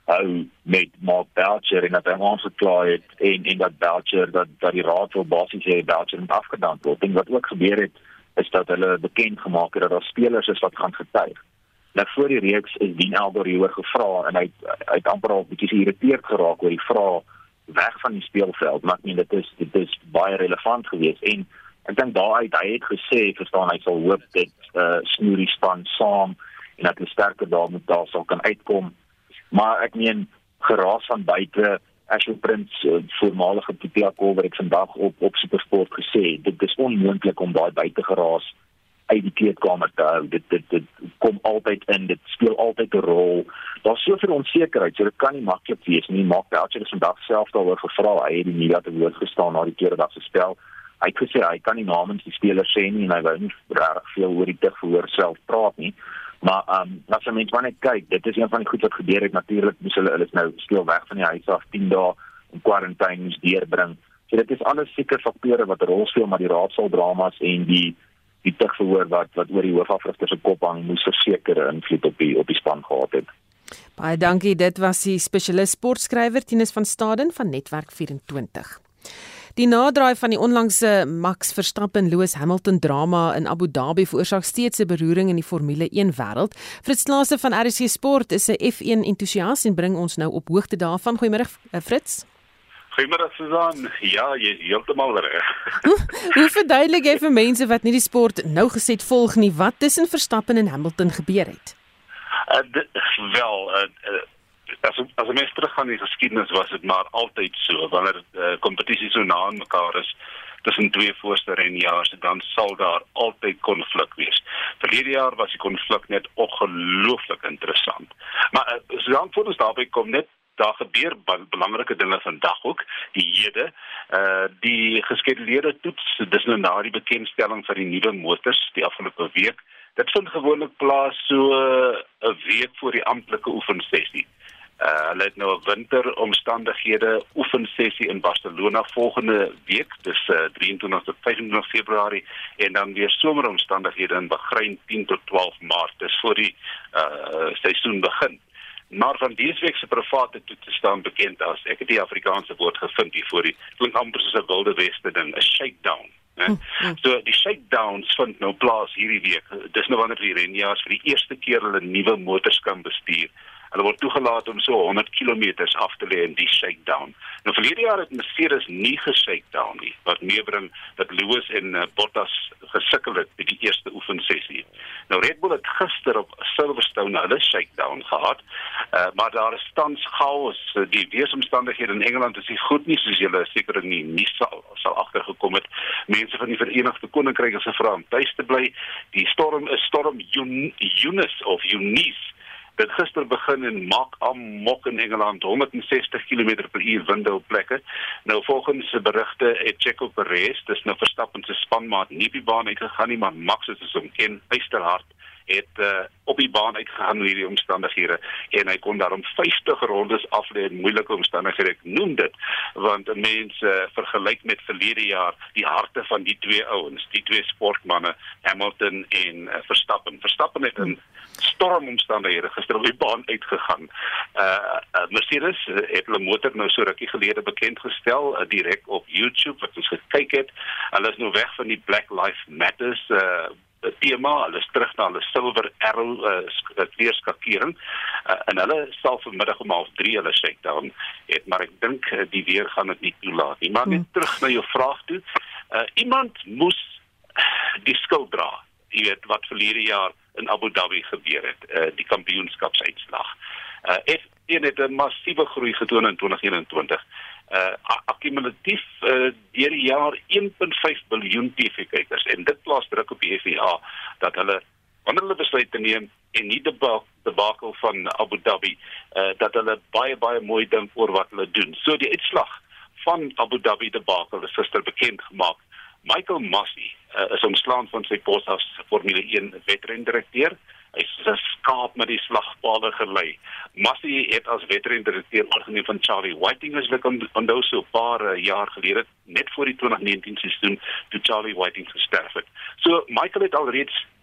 hou met Mark Boucher en dat hy aangeklaai het en en dat Boucher dat dat die raad wil basies hê Boucher moet afgedank word. En wat ook gebeur het is dat hulle bekend gemaak het dat daar spelers is wat gaan getuig. Nou voor die reeks is Dean Elgar hieroor gevra en hy hy het amper al 'n bietjie geïrriteerd geraak oor die vraag weg van die speelveld, maar ek meen dit is dit is baie relevant geweest en ek dink daaruit hy het gesê verstaan hy sal hoop dat uh, snoer die span saam en dat hulle sterker daar moet daar sal kan uitkom. Maar ek meen geraas van buite Ashley Prince, uh, voormalige Protea Kolwer het vandag op op Supersport gesê dit is onmoontlik om daai buite geraas uit die kleedkamer te hou. Dit dit dit kom altyd in, dit speel altyd 'n rol. Daar's soveel onsekerheid, so dit kan nie maklik wees nie. Mark Boucher het vandag self daaroor gevra. Hy het die media te woord gestaan na die tweede dag se spel. Hy het gesê hy kan nie namens die spelers sê nie en hy wou nie regtig veel oor die terugverhoor self praat nie. Maar um, as jy mens maar net kyk, dit is een van die goed wat gebeur het. Natuurlik moes hulle hulle is nou speel weg van die huis af tien dae in kwarantyne moes deurbring. So dit is alles seker faktore wat 'n rol speel, maar die raadsaldramas en die die terugverhoor wat wat oor die hoofafrigter se kop hang moes verseker invloed op die op die span gehad het. Baie dankie, dit was die spesialis sportskrywer Tinus van Staden van Netwerk vyf en twintig. Die naderdraai van die onlangse Max Verstappen Lewis Hamilton drama in Abu Dhabi veroorsaak steeds 'n beroering in die Formule een wêreld. Fritz Klase van R S C Sport is 'n F een entoesias en bring ons nou op hoogte daarvan. Goeiemôre Fritz. Goeiemôre Susan. Ja, jy is heeltemal reg. Hoe, hoe verduidelik jy vir mense wat nie die sport nou geset volg nie wat tussen Verstappen en Hamilton gebeur het? Uh, dit, wel, uh, uh, as as 'n mens teruggaan in die geskiedenis was dit maar altyd so wanneer uh, kompetisies so na aan mekaar is tussen twee voorste renjaars, dan sal daar altyd konflik wees. Verlede jaar was die konflik net ongelooflik interessant. Maar uh, solank voor ons daarby kom net daar gebeur belangrike dinge vandag ook, die hede, uh, die geskeduleerde toets, dis nou na die bekendstelling van die nuwe motors die afgelope week. Dit vind gewoonlik plaas so 'n uh, week voor die amptelike oefensessie. Uh, hulle het nou 'n winteromstandighede oefensessie in Barcelona volgende week, dis uh, drieëntwintig tot vyf en twintig Februarie, en dan weer someromstandighede in Bahrein tien tot twaalf Maart, dis voor die uh, seisoen begin. Maar van dese week se private toetse staan bekend as, ek het die Afrikaanse woord gevind hier voor die, klink amper soos 'n wilde weste ding, 'n shakedown. Hm, hm. So die shakedowns vind nou plaas hierdie week. Dis nou wanneer die renjaars vir die eerste keer hulle nuwe motors kan bestuur. Hulle word toegelaat om so honderd kilometers af te lê in die shakedown. Nou verlede jaar het Mercedes nie geshakedown nie, wat meebring dat Lewis en uh, Bottas gesukkel het by die eerste oefensessie. Nou Red Bull het gister op Silverstone hulle shakedown gehad, uh, maar daar is tans chaos. Die weeromstandighede in Engeland is nie goed nie, soos julle seker nie nie sal sal agtergekom het. Mense van die Verenigde Koninkryk is gevra om tuis te bly. Die storm is storm Eunice of Eunice. Dit gister begin en maak amok in Engeland, honderd sestig kilometer per uur winde op plekke. Nou volgens berigte het Checo Perez, dis nou Verstappen se spanmaat, nie op die baan uitgegaan nie, maar Max is hom ken, ysterhard, het uh, op die baan uitgegaan in hierdie omstandighede, en hy kon daarom vyftig rondes aflê in moeilike omstandighede. Ek noem dit, want 'n mens uh, vergelyk met verlede jaar die harte van die twee ouens, die twee sportmanne, Hamilton en uh, Verstappen. Verstappen het in stormomstandighede gister op die baan uitgegaan. Uh, uh, Mercedes uh, het hulle motor nou so rukkie gelede bekend gestel, uh, direk op YouTube, wat ons gekyk het. Hulle is nou weg van die Black Lives Matters uh, tema, hulle is terug na hulle Silver Arrow uh, kleurskakering, uh, en hulle sal vanmiddag om half drie hulle shakedown het, maar ek dink uh, die weer gaan dit nie toelaat nie. Maar net hmm. terug na jou vraag toe, uh, iemand moes die skuld dra, jy weet, wat verlede jaar in Abu Dhabi gebeur het, uh, die kampioenskapsuitslag. Uh, F een het 'n massiewe groei getoon in twintig eenentwintig. Uh, akkumulatief uh, deur die jaar een komma vyf biljoen T V-kykers, en dit plaas druk op die F I A dat hulle wanneer hulle besluit te neem en nie die debakel van Abu Dhabi, uh, dat hulle baie baie mooi dink oor wat hulle doen. So die uitslag van Abu Dhabi debakel is gister bekend gemaak. Michael Masi uh, is ontslaan van sy pos as Formule een wedrendirekteur. Hy is 'n skaap met die slagpale gelei. Masi het as wedrendirekteur oorgeneem van Charlie Whiting, as ek onthou so 'n paar uh, jaar gelede, net voor die twintig negentien seisoen, toe Charlie Whiting gesterf het. So Michael het alreeds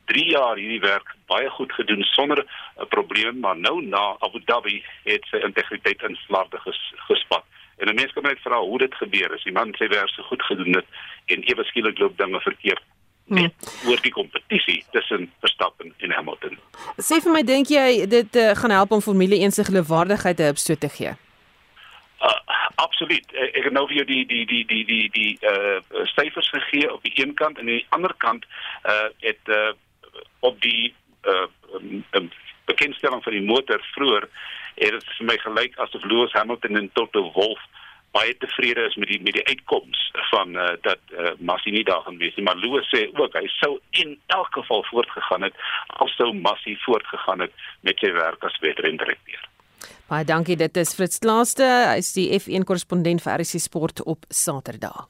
drie jaar hierdie werk baie goed gedoen sonder 'n probleem, maar nou na Abu Dhabi het sy integriteit in flarde ges, gespat. En 'n mens kan net vra hoe dit gebeur is. Die man sê werk so goed gedoen het en ewe skielik loop dinge verkeerd. Net hmm. oor die kompetisie tussen Verstappen en Hamilton. Sê vir my, dink jy dit uh, gaan help om Formule een se geloofwaardigheid 'n hupstoot te gee? Uh, absoluut. Ek het nou vir jou die die die die die die uh syfers gegee op die een kant en aan die ander kant uh het uh op die uh um, um, bekendstelling van die motor vroeër het dit vir my gelyk asof Lewis Hamilton en Toto Wolff baie tevrede is met die met die uitkoms van uh, dat uh, Massi nie daar gaan wees nie, maar Lewis sê ook hy sou in elk geval voortgegaan het al sou Massi voortgegaan het met sy werk as wedrendirekteur. Baie dankie, dit is Fritz Klaaste, hy is die F een korrespondent vir R S C Sport op Saterdag.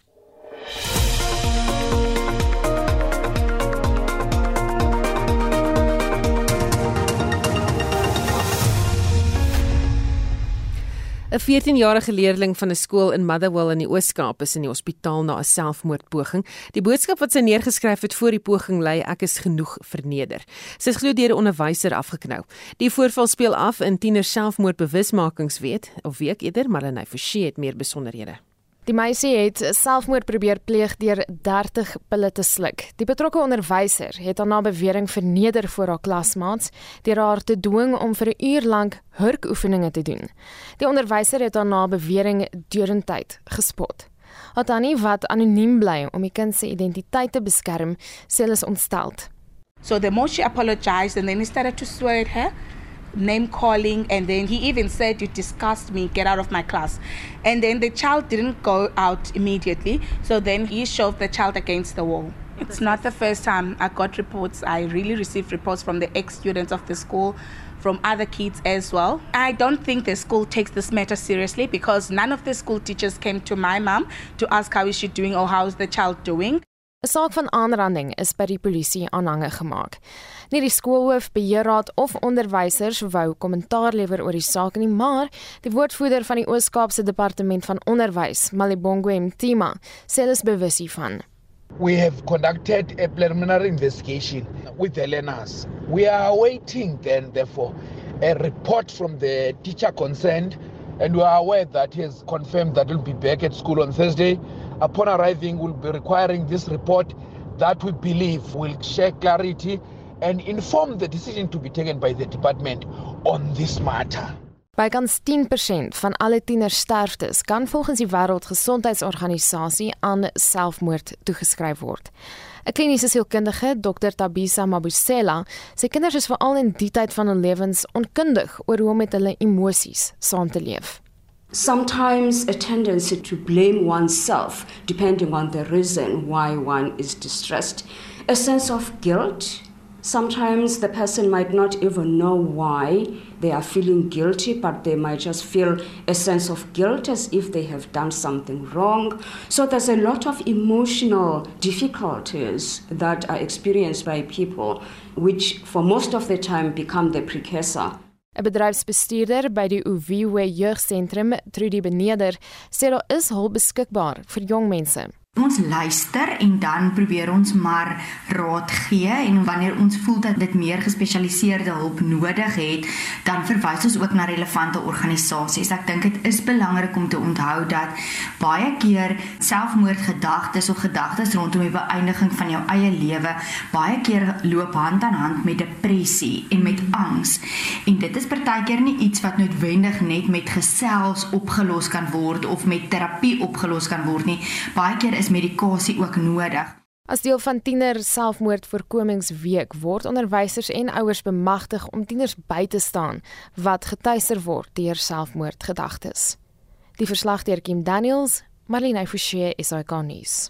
'n veertienjarige leerling van 'n skool in Motherwell in die Oos-Kaap is in die hospitaal na 'n selfmoordpoging. Die boodskap wat sy neergeskryf het voor die poging lei: "Ek is genoeg verneder." Sy is glo deur 'n onderwyser afgeknou. Die voorval speel af in tiener selfmoordbewusmakingsweek of week eerder, maar Marlene Forsie het meer besonderhede. Die meisie het selfmoord probeer pleeg deur dertig pille te sluk. Die betrokke onderwyser het haar na bewering verneder voor haar klasmaats deur haar te dwing om vir 'n uur lank hurkoefeninge te doen. Die onderwyser het haar na bewering deurentyd gespot. Atani wat anoniem bly om die kind se identiteit te beskerm, sê hulle is ontsteld. So the more she apologized and then he started to swear at her, name calling, and then he even said, "You disgust me, get out of my class." And then the child didn't go out immediately, so then he shoved the child against the wall. It's not the first time I got reports. I really received reports from the ex-students of the school, from other kids as well. I don't think the school takes this matter seriously because none of the school teachers came to my mom to ask how is she doing or how is the child doing. 'n Saak van aanranding is by die polisie aanhange gemaak. Nie die skoolhoof, beheerraad of onderwysers wou kommentaar lewer oor die saak nie, maar die woordvoerder van die Oos-Kaapse Departement van Onderwys, Malibongo Mtima, sê hulle is bewus hiervan. We have conducted a preliminary investigation with the learners. We are awaiting then, therefore, a report from the teacher concerned, and we are aware that he has confirmed that he will be back at school on Thursday. Upon arriving, we'll be requiring this report that we believe will share clarity and inform the decision to be taken by the department on this matter. Bykans tien persent van alle tienersterftes kan volgens die Wêreldgesondheidsorganisasie aan selfmoord toegeskryf word. 'n Kliniese sielkundige, dokter Tabisa Mabusela, sê kinders is veral in die tyd van hul lewens onkundig oor hoe om met hulle emosies saam te leef. Sometimes a tendency to blame oneself, depending on the reason why one is distressed. A sense of guilt. Sometimes the person might not even know why they are feeling guilty, but they might just feel a sense of guilt as if they have done something wrong. So there's a lot of emotional difficulties that are experienced by people, which for most of the time become the precursor. 'n Bedryfsbestuurder by die Uviwe Jeugsentrum, Trudy Beneder, sê daar is hulp beskikbaar vir jong mense. Ons luister en dan probeer ons maar raad gee, en wanneer ons voel dat dit meer gespesialiseerde hulp nodig het, dan verwys ons ook na relevante organisasies. Ek dink dit is belangrik om te onthou dat baie keer selfmoordgedagtes of gedagtes rondom die beëindiging van jou eie lewe baie keer loop hand aan hand met depressie en met angs. En dit is partykeer nie iets wat noodwendig net met gesels opgelos kan word of met terapie opgelos kan word nie. Baie keer is medikasie ook nodig. As deel van tiener selfmoordvoorkomingsweek word onderwysers en ouers bemagtig om tieners by te staan wat getuister word deur selfmoordgedagtes. Die verslag deur Kim Daniels, Marlene Forsie, S A K nuus.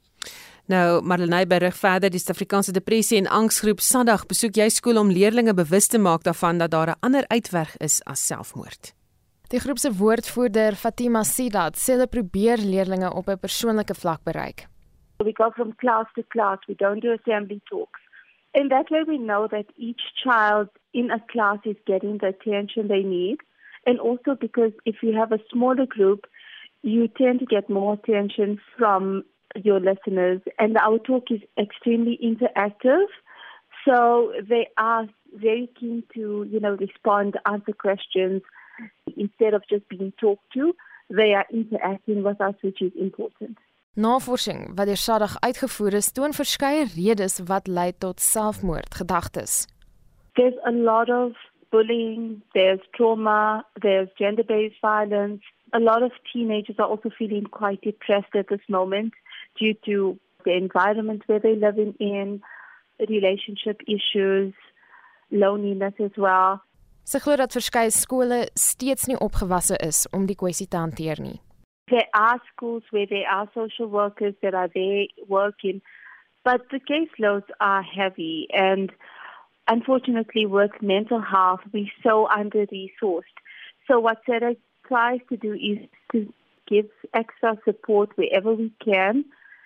Nou, Marlene berig verder, die Suid-Afrikaanse Depressie en Angsgroep SADAG besoek jy skool om leerdlinge bewus te maak daarvan dat daar 'n ander uitweg is as selfmoord. Die groep se woordvoerder Fatima Sidat sê hulle probeer leerdlinge op 'n persoonlike vlak bereik. We go from class to class, we don't do assembly talks. In that way we know that each child in a class is getting the attention they need. And also because if you have a smaller group, you tend to get more attention from your listeners. And our talk is extremely interactive. So they are very keen to, you know, respond, answer questions. Instead of just being talked to, they are interacting with us, which is important. Navorsing wat deur SADAG uitgevoer is, toon verskeie redes wat lei tot selfmoordgedagtes. There's a lot of bullying, there's trauma, there's gender-based violence. A lot of teenagers are also feeling quite depressed at this moment due to the environment where they're living in, relationship issues, loneliness as well. Sy glo dat verskeie skole steeds nie opgewasse is om die kwessie te hanteer nie. There are schools where there are social workers that are there working, but the caseloads are heavy, and unfortunately with mental health, we're so under-resourced. So what SADAG tries to do is to give extra support wherever we can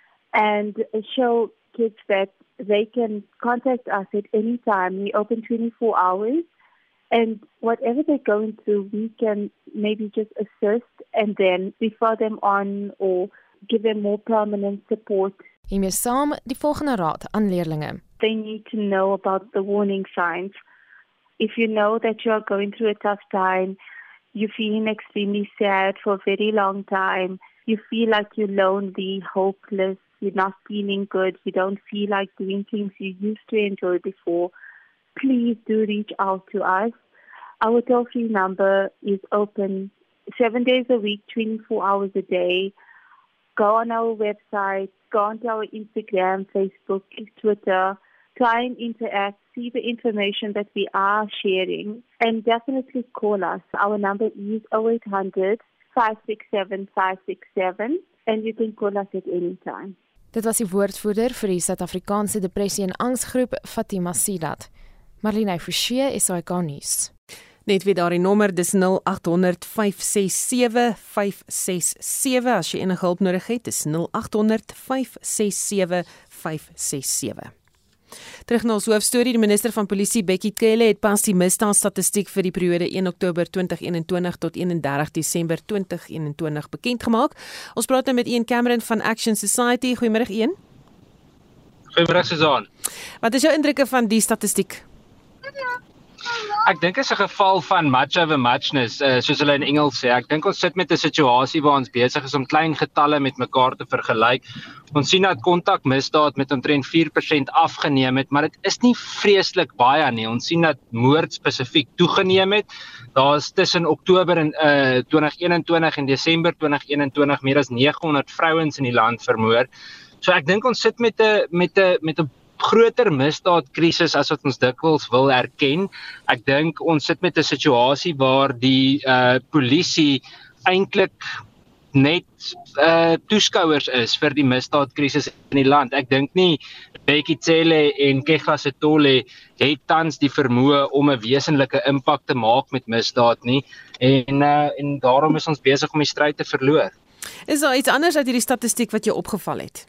and show kids that they can contact us at any time. We open twenty-four hours. And whatever they're going through, we can maybe just assist and then refer them on or give them more permanent support. Hiermee saam die volgende raad aan leerlinge. They need to know about the warning signs. If you know that you are going through a tough time, you're feeling extremely sad for a very long time, you feel like you're lonely, hopeless, you're not feeling good, you don't feel like doing things you used to enjoy before, please do reach out to us. Our toll-free number is open seven days a week, twenty-four hours a day. Go on our website, go onto our Instagram, Facebook, Twitter, try and interact, see the information that we are sharing, and definitely call us. Our number is oh eight hundred, five six seven, five six seven, and you can call us at any time. Dit was die woordvoerder vir die Suid-Afrikaanse Depressie en Angsgroep, Fatima Sidat. Marlene Forsie, S A K nuus. Net weer daar die nommer, dis nul agt honderd, vyf ses sewe, vyf ses sewe. As jy enige hulp nodig het, dis nul agt honderd, vyf ses sewe, vyf ses sewe. Terug na ons hoofstorie, die minister van Polisie Bekkie Cele het pas die misdaadstatistiek vir die periode een Oktober twintig eenentwintig tot eenendertig Desember twintig eenentwintig bekend gemaak. Ons praat nou met Ian Cameron van Action Society. Goeiemôre Ian. Goeiemôre Susan. Wat is jou indrukke van die statistiek? Ek dink dit is 'n geval van much over muchness, uh, soos hulle in Engels sê. Ek dink ons sit met 'n situasie waar ons besig is om klein getalle met mekaar te vergelyk. Ons sien dat kontakmisdaad met omtrent vier persent afgeneem het, maar dit is nie vreeslik baie nie. Ons sien dat moord spesifiek toegeneem het. Daar is tussen Oktober in uh, twintig eenentwintig en Desember twintig eenentwintig meer as nege honderd vrouens in die land vermoor. So ek dink ons sit met 'n met 'n met 'n groter misdaadkrisis as wat ons dikwels wil erken. Ek dink ons sit met 'n situasie waar die uh, polisie eintlik net uh, toeskouers is vir die misdaadkrisis in die land. Ek dink nie Bekkie Cele en Kegla Setole het tans die vermoë om 'n wesenlike impak te maak met misdaad nie, en uh, en daarom is ons besig om die stryd te verloor. Is daar iets anders uit hierdie statistiek wat jou opgeval het?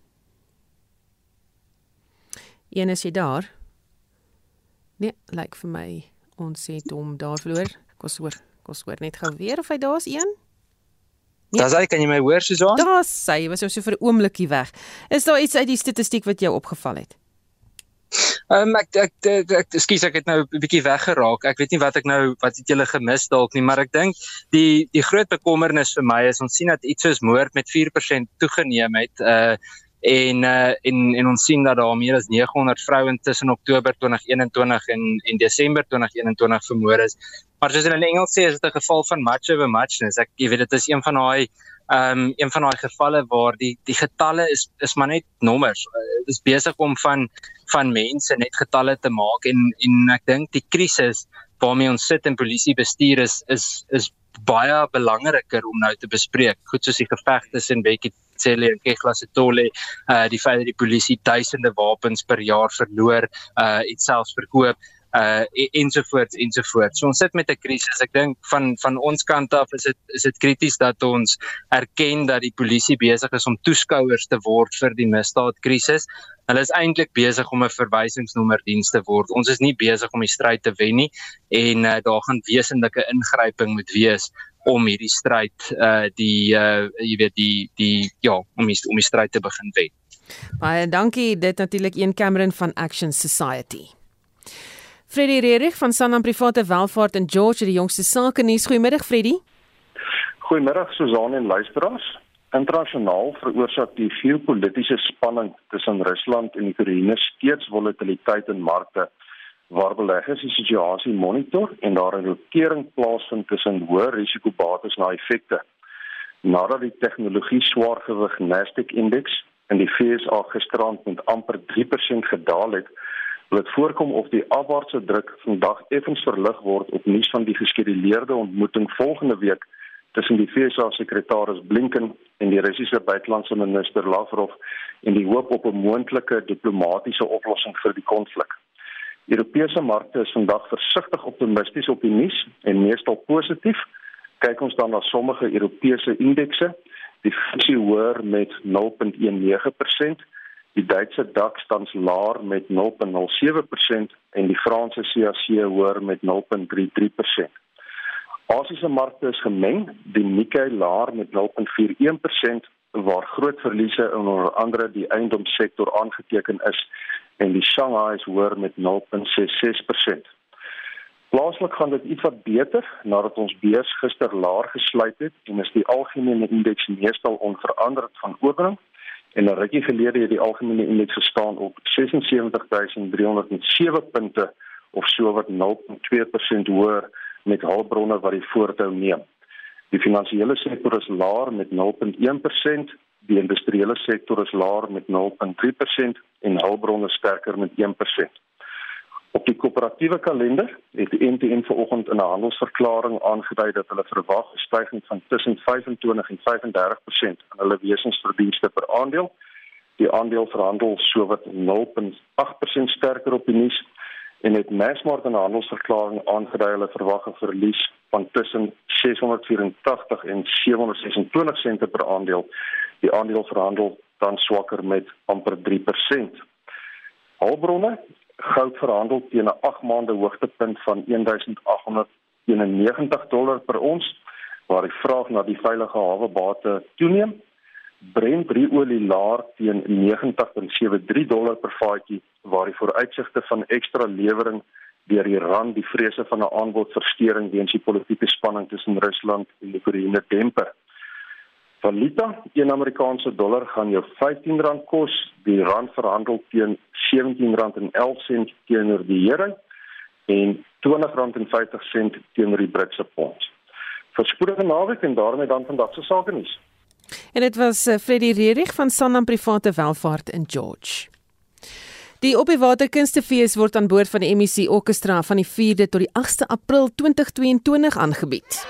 Een, is jy daar? Nee, lyk vir my, ons het hom daar verloor. Kos hoor, kos hoor net gou weer of hy daar is, een? Nee. Daar sê, kan jy my hoor, Susan? Daar sê, was jou so vir 'n oomblikie weg. Is daar iets uit die statistiek wat jou opgeval het? Um, ek, ek, ek, ek, excuse, ek het nou 'n bietjie weggeraak. Ek weet nie wat ek nou, wat het julle gemis dalk nie, maar ek dink die die groot bekommernis vir my is ons sien dat iets soos moord met vier persent toegeneem het. Uh, En, uh, en en ons sien dat daar meer as nege honderd vrouens tussen Oktober twintig eenentwintig en en Desember twintig eenentwintig vermoor is. Maar soos hulle in Engels sê, is dit 'n geval van much over muchness. Ek jy weet dit is een van daai um een van daai gevalle waar die die getalle is is maar net nommers. Dit is besig om van van mense net getalle te maak, en en ek dink die krisis waarmee ons sit in polisiebestuur is is is baie belangriker om nou te bespreek. Goed soos die geveg tussen Bekkie Cele en Kegla Setole, uh, die feit dat die polisie duisende wapens per jaar verloor, uh, iets selfs verkoop, uh, ensovoorts, ensovoorts. So ons sit met 'n krisis. Ek dink van van ons kant af is dit is dit krities dat ons erken dat die polisie besig is om toeskouers te word vir die misdaadkrisis. Hulle is eintlik besig om 'n verwysingsnommerdiens te word. Ons is nie besig om die stryd te wen nie, en uh, daar gaan wesenlike ingryping moet wees om hierdie stryd uh die uh jy weet die die ja om die, om die stryd te begin wen. Baie dankie, dit natuurlik een Cameron van Action Society. Freddy Rerich van Sanlam Private Welvaart in George, die jongste sake nuus. Goeiemiddag Freddy. Goeiemiddag Susan en luisteraars. Internasionaal veroorsaak die geopolitiese spanning tussen Rusland en Oekraïne steeds volatiliteit in markte, waar beleggers die situasie monitor en daar 'n rotering plaasvind tussen hoë risikobates na effekte. Nadat die tegnologie swaargewig Nasdaq-indeks in die V S A gisteraand met amper drie persent gedaal het, wil dit voorkom of die afwaartse druk vandag effens verlig word op nuus van die geskeduleerde ontmoeting volgende week tussen die V S A-sekretaris Blinken en die Russiese buitelandse minister Lavrov en die hoop op 'n moontlike diplomatisiese oplossing vir die konflik. Europese markte is vandag versigtig optimisties op die nuus en meestal positief. Kyk ons dan na sommige Europese indekse, die F T S E hoër met nul komma negen persent, die Duitse DAX tans laer met nul komma nul sewe persent en die Franse C A C hoër met nul komma drie drie persent. Asiëse markte is gemeng, die Nikkei laer met nul komma vier een persent, waar groot verliese in onder andere die eiendomssektor aangeteken is en die Shanghai is hoër met nul komma ses ses persent. Plaaslik gaan dit iets wat beter nadat ons beurs gister laer gesluit het en is die algemene indeks meestal onveranderd van opening en 'n rukkie gelede het die algemene indeks gestaan op ses en sewentig duisend drie honderd en sewe punte of so wat nul komma twee persent hoër met hulpbronne wat die voortou neem. Die finansiële sektor is laer met nul komma een persent, die industriële sektor is laer met nul komma drie persent en hulpbronne sterker met een persent. Op die koöperatiewe kalender het die M T N vanoggend in 'n handelsverklaring aangedui dat hulle verwag 'n stygings van tussen vyf en twintig en vyf en dertig persent in hulle wesensverdienste per aandeel. Die aandeel verhandel sowat nul komma agt persent sterker op die nuus en het Massmart in 'n handelsverklaring aangedui hulle verwag 'n verlies van tussen ses honderd vyerentagtig en sewe honderd ses en twintig sente per aandeel. Die aandeel verhandel dan swakker met amper drie persent. Hulpbronne, goud verhandel teen 'n agt maande hoogtepunt van een duisend agt honderd eenennegentig dollar per ons, waar die vraag na die veilige hawebate toeneem. Brent olie laer teen negentig komma sewe drie dollar per vaatjie, waar die vooruitsigte van ekstra lewering deur Iran die vrese van 'n aanbodversteuring weens die politieke spanning tussen Rusland en Oekraïne demper. Valuta, een Amerikaanse dollar gaan jou vyftien rand kos, die rand verhandel teen sewentien rand en elf sent teenoor die euro en twintig rand en vyftig sent teenoor die Britse pond. Verspoedige naweek en daarmee dan vandag se sake nuus. En dit was Freddy Rerich van Sanlam Private Welvaart in George. Die Op die Water Kunstefees word aan boord van die M E C Orkestra van die vierde tot die agste April twintig tweeëntwintig aangebied.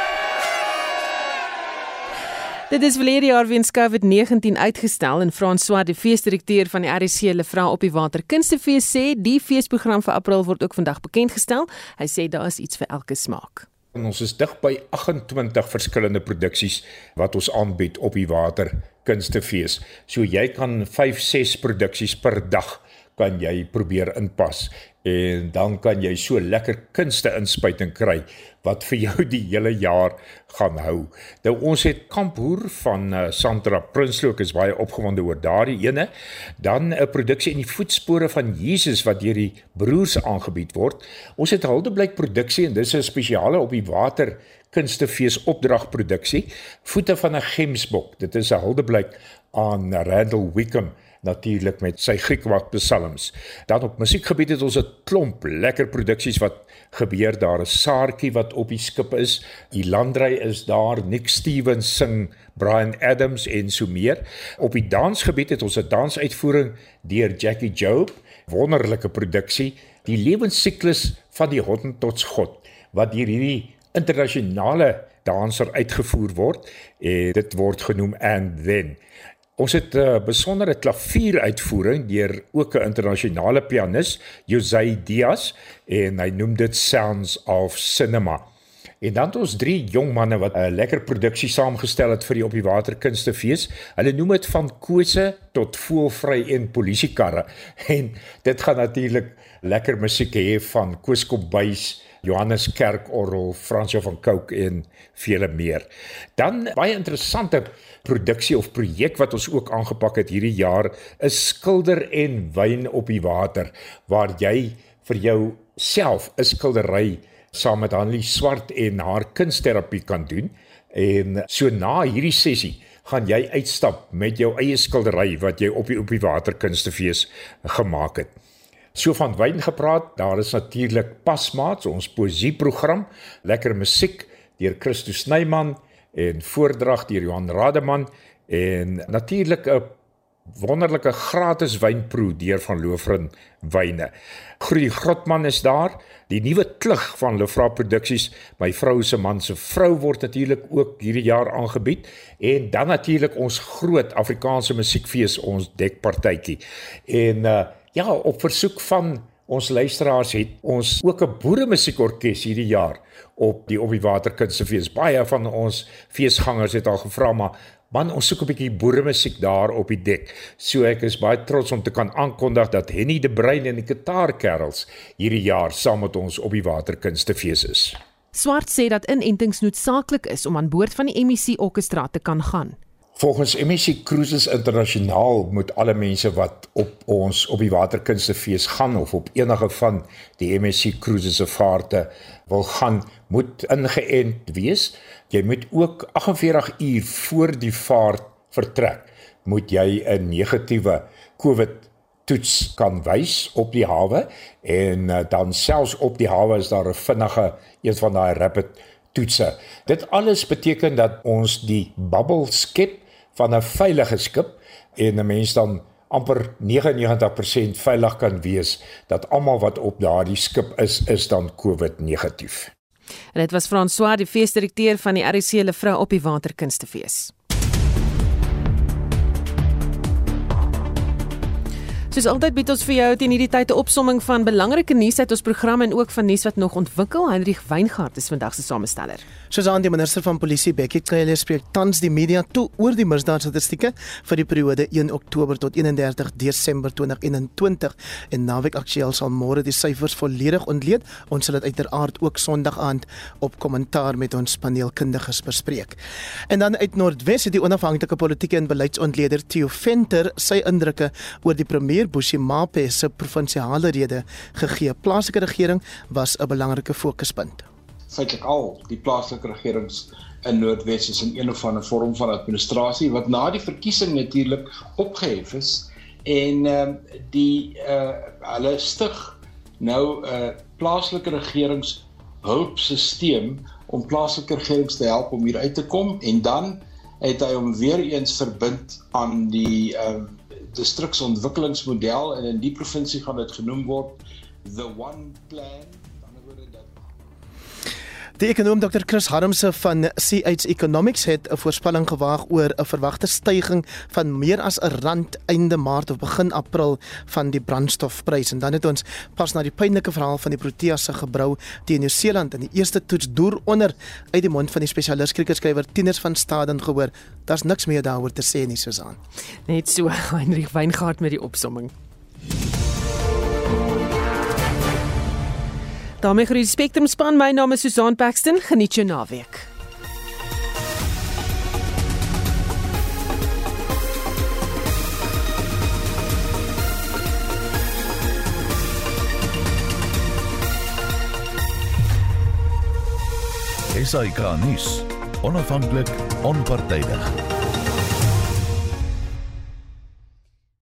Dit is verlede jaar weens COVID negentien uitgestel en François, die feesdirekteur van die R S C Lefra Op die Water Kunstefees, sê die feesprogram vir April word ook vandag bekendgestel. Hy sê daar is iets vir elke smaak. En ons is dig by agt-en-twintig verskillende produksies wat ons aanbied op die Water Kunstefees. So jy kan vyf, ses produksies per dag kan jy probeer inpas en dan kan jy so lekker kunste inspuiting kry wat vir jou die hele jaar gaan hou. Nou ons het Kamphoer van uh, Sandra Prinsloo, is baie opgewonde oor daardie ene. Dan 'n produksie in die voetspore van Jesus wat deur die broers aangebied word. Ons het Hildeblyk produksie en dis 'n spesiale Op die Water Kunstefees opdragproduksie, Voete van 'n Gemsbok. Dit is 'n Hildeblyk aan Randall Wickham, natuurlik met sy Griekse psalms. Dan op musiekgebied het ons 'n klomp lekker produksies wat gebeur daar. 'n Saartjie wat op die skip is, Ilandrey is daar, Nick Stevens sing, Brian Adams en so meer. Op die dansgebied het ons 'n dansuitvoering deur Jackie Job, wonderlike produksie, die lewensiklus van die Hottentots God, wat deur hierdie internasionale danser uitgevoer word, en dit word genoem And Then. Ons het 'n uh, besondere klavieruitvoering deur ook 'n internasionale pianis, José Diaz, en hy noem dit Sounds of Cinema. En dan het ons drie jong manne wat 'n lekker produksie saamgestel het vir die Op die Water Kunstefees. Hulle noem dit van kose tot voelvry en polisiekarre. En dit gaan natuurlik lekker musiek hê van Koos Kombuis, Johannes Kerkorrel, Fransjo van Cooke en vele meer. Dan baie interessante produksie of projek wat ons ook aangepak het hierdie jaar is Skilder en Wyn op die Water, waar jy vir jou self 'n skildery saam met Hanlie Swart en haar kunsterapie kan doen. En so na hierdie sessie gaan jy uitstap met jou eie skildery wat jy op die op die Waterkunstefees gemaak het. So van wyn gepraat, daar is natuurlik Pasmaats, ons poësieprogram, lekker musiek deur Christo Snyman en voordrag deur Johan Rademan en natuurlik 'n wonderlike gratis wynproe deur van Loofren Wyne. Groei Grotman is daar, die nuwe klug van Lefra Produksies, my vrou se man se vrou word natuurlik ook hierdie jaar aangebied en dan natuurlik ons groot Afrikaanse musiekfees, ons dekpartytjie. En uh, ja, op versoek van ons luisteraars het ons ook 'n boeremusiekorkes hierdie jaar op die op die Waterkunstefees. Baie van ons feesgangers het al gevra, maar man, ons soek 'n bietjie boeremusiek daar op die dek. So ek is baie trots om te kan aankondig dat Henny de Bruin en die Gitaarkerels hierdie jaar saam met ons op die Waterkunstefees is. Swart sê dat inentings noodsaaklik is om aan boord van die M E C Orkestra te kan gaan. Volgens M E C Cruises Internasionaal moet alle mense wat op ons op die Waterkunstefees gaan of op enige van die M E C Cruises se vaarte wil gaan, moet ingeënt wees. Jy moet ook agt en veertig uur voor die vaart vertrek, moet jy 'n negatiewe COVID toets kan wys op die hawe en uh, dan selfs op die hawe is daar 'n vinnige een van daai rapid toetse. Dit alles beteken dat ons die bubble skep van 'n veilige skip en 'n mens dan amper negenennegentig persent veilig kan wees dat almal wat op daardie skip is, is dan COVID negatief. En dit was François, die feesdirekteur van die R I C Lefra op die Waterkunstefees. Soos altyd bied ons vir jou teen hierdie tyd 'n opsomming van belangrike nuus uit ons program en ook van nuus wat nog ontwikkel. Heinrich Weingart is vandag se samesteller. Soos aan die minister van Polisie Bekkie Cele spreek tans die media toe oor die misdaadstatistieke vir die periode een Oktober tot eenendertig Desember tweeduisend eenentwintig en naweek aktueel sal môre die syfers volledig ontleed. Ons sal dit uiteraard ook Sondag aand op kommentaar met ons paneelkundiges bespreek. En dan uit Noordwes het die onafhanklike politieke en beleidsontleder Theo Venter sy indrukke oor die premier Bushi Mape se provinsiale rede gegee. Plaaslike regering was 'n belangrike fokuspunt. Feitelik al die plaaslike regerings in Noordwes is in een of ander vorm van administrasie wat na die verkiesing natuurlik opgehef is en uh, die uh, hulle stig nou 'n uh, plaaslike regerings hulpstelsel om plaaslike regerings te help om hier uit te kom en dan het hy hom weer eens verbind aan die uh, distriksontwikkelingsmodel en in die provinsie gaan dit genoem word the one plan. Die ekonom dokter Chris Harmse van C H Economics het 'n voorspelling gewaag oor 'n verwagte styging van meer as 'n rand einde Maart of begin April van die brandstofprys. En dan het ons pas na die pynlike verhaal van die Protea se gebrou teen Nieu-Seeland in die eerste toets deur onder uit die mond van die spesialis kriketskrywer Tieners van Staden gehoor. Daar's niks meer daaroor te sê nie, Susan. Net so, Heinrich Weingart met die opsomming. daarmee groet die Spectrum span. My naam is Susan Paxton. Geniet jou naweek. S A K nuus, onafhanklik, onpartydig.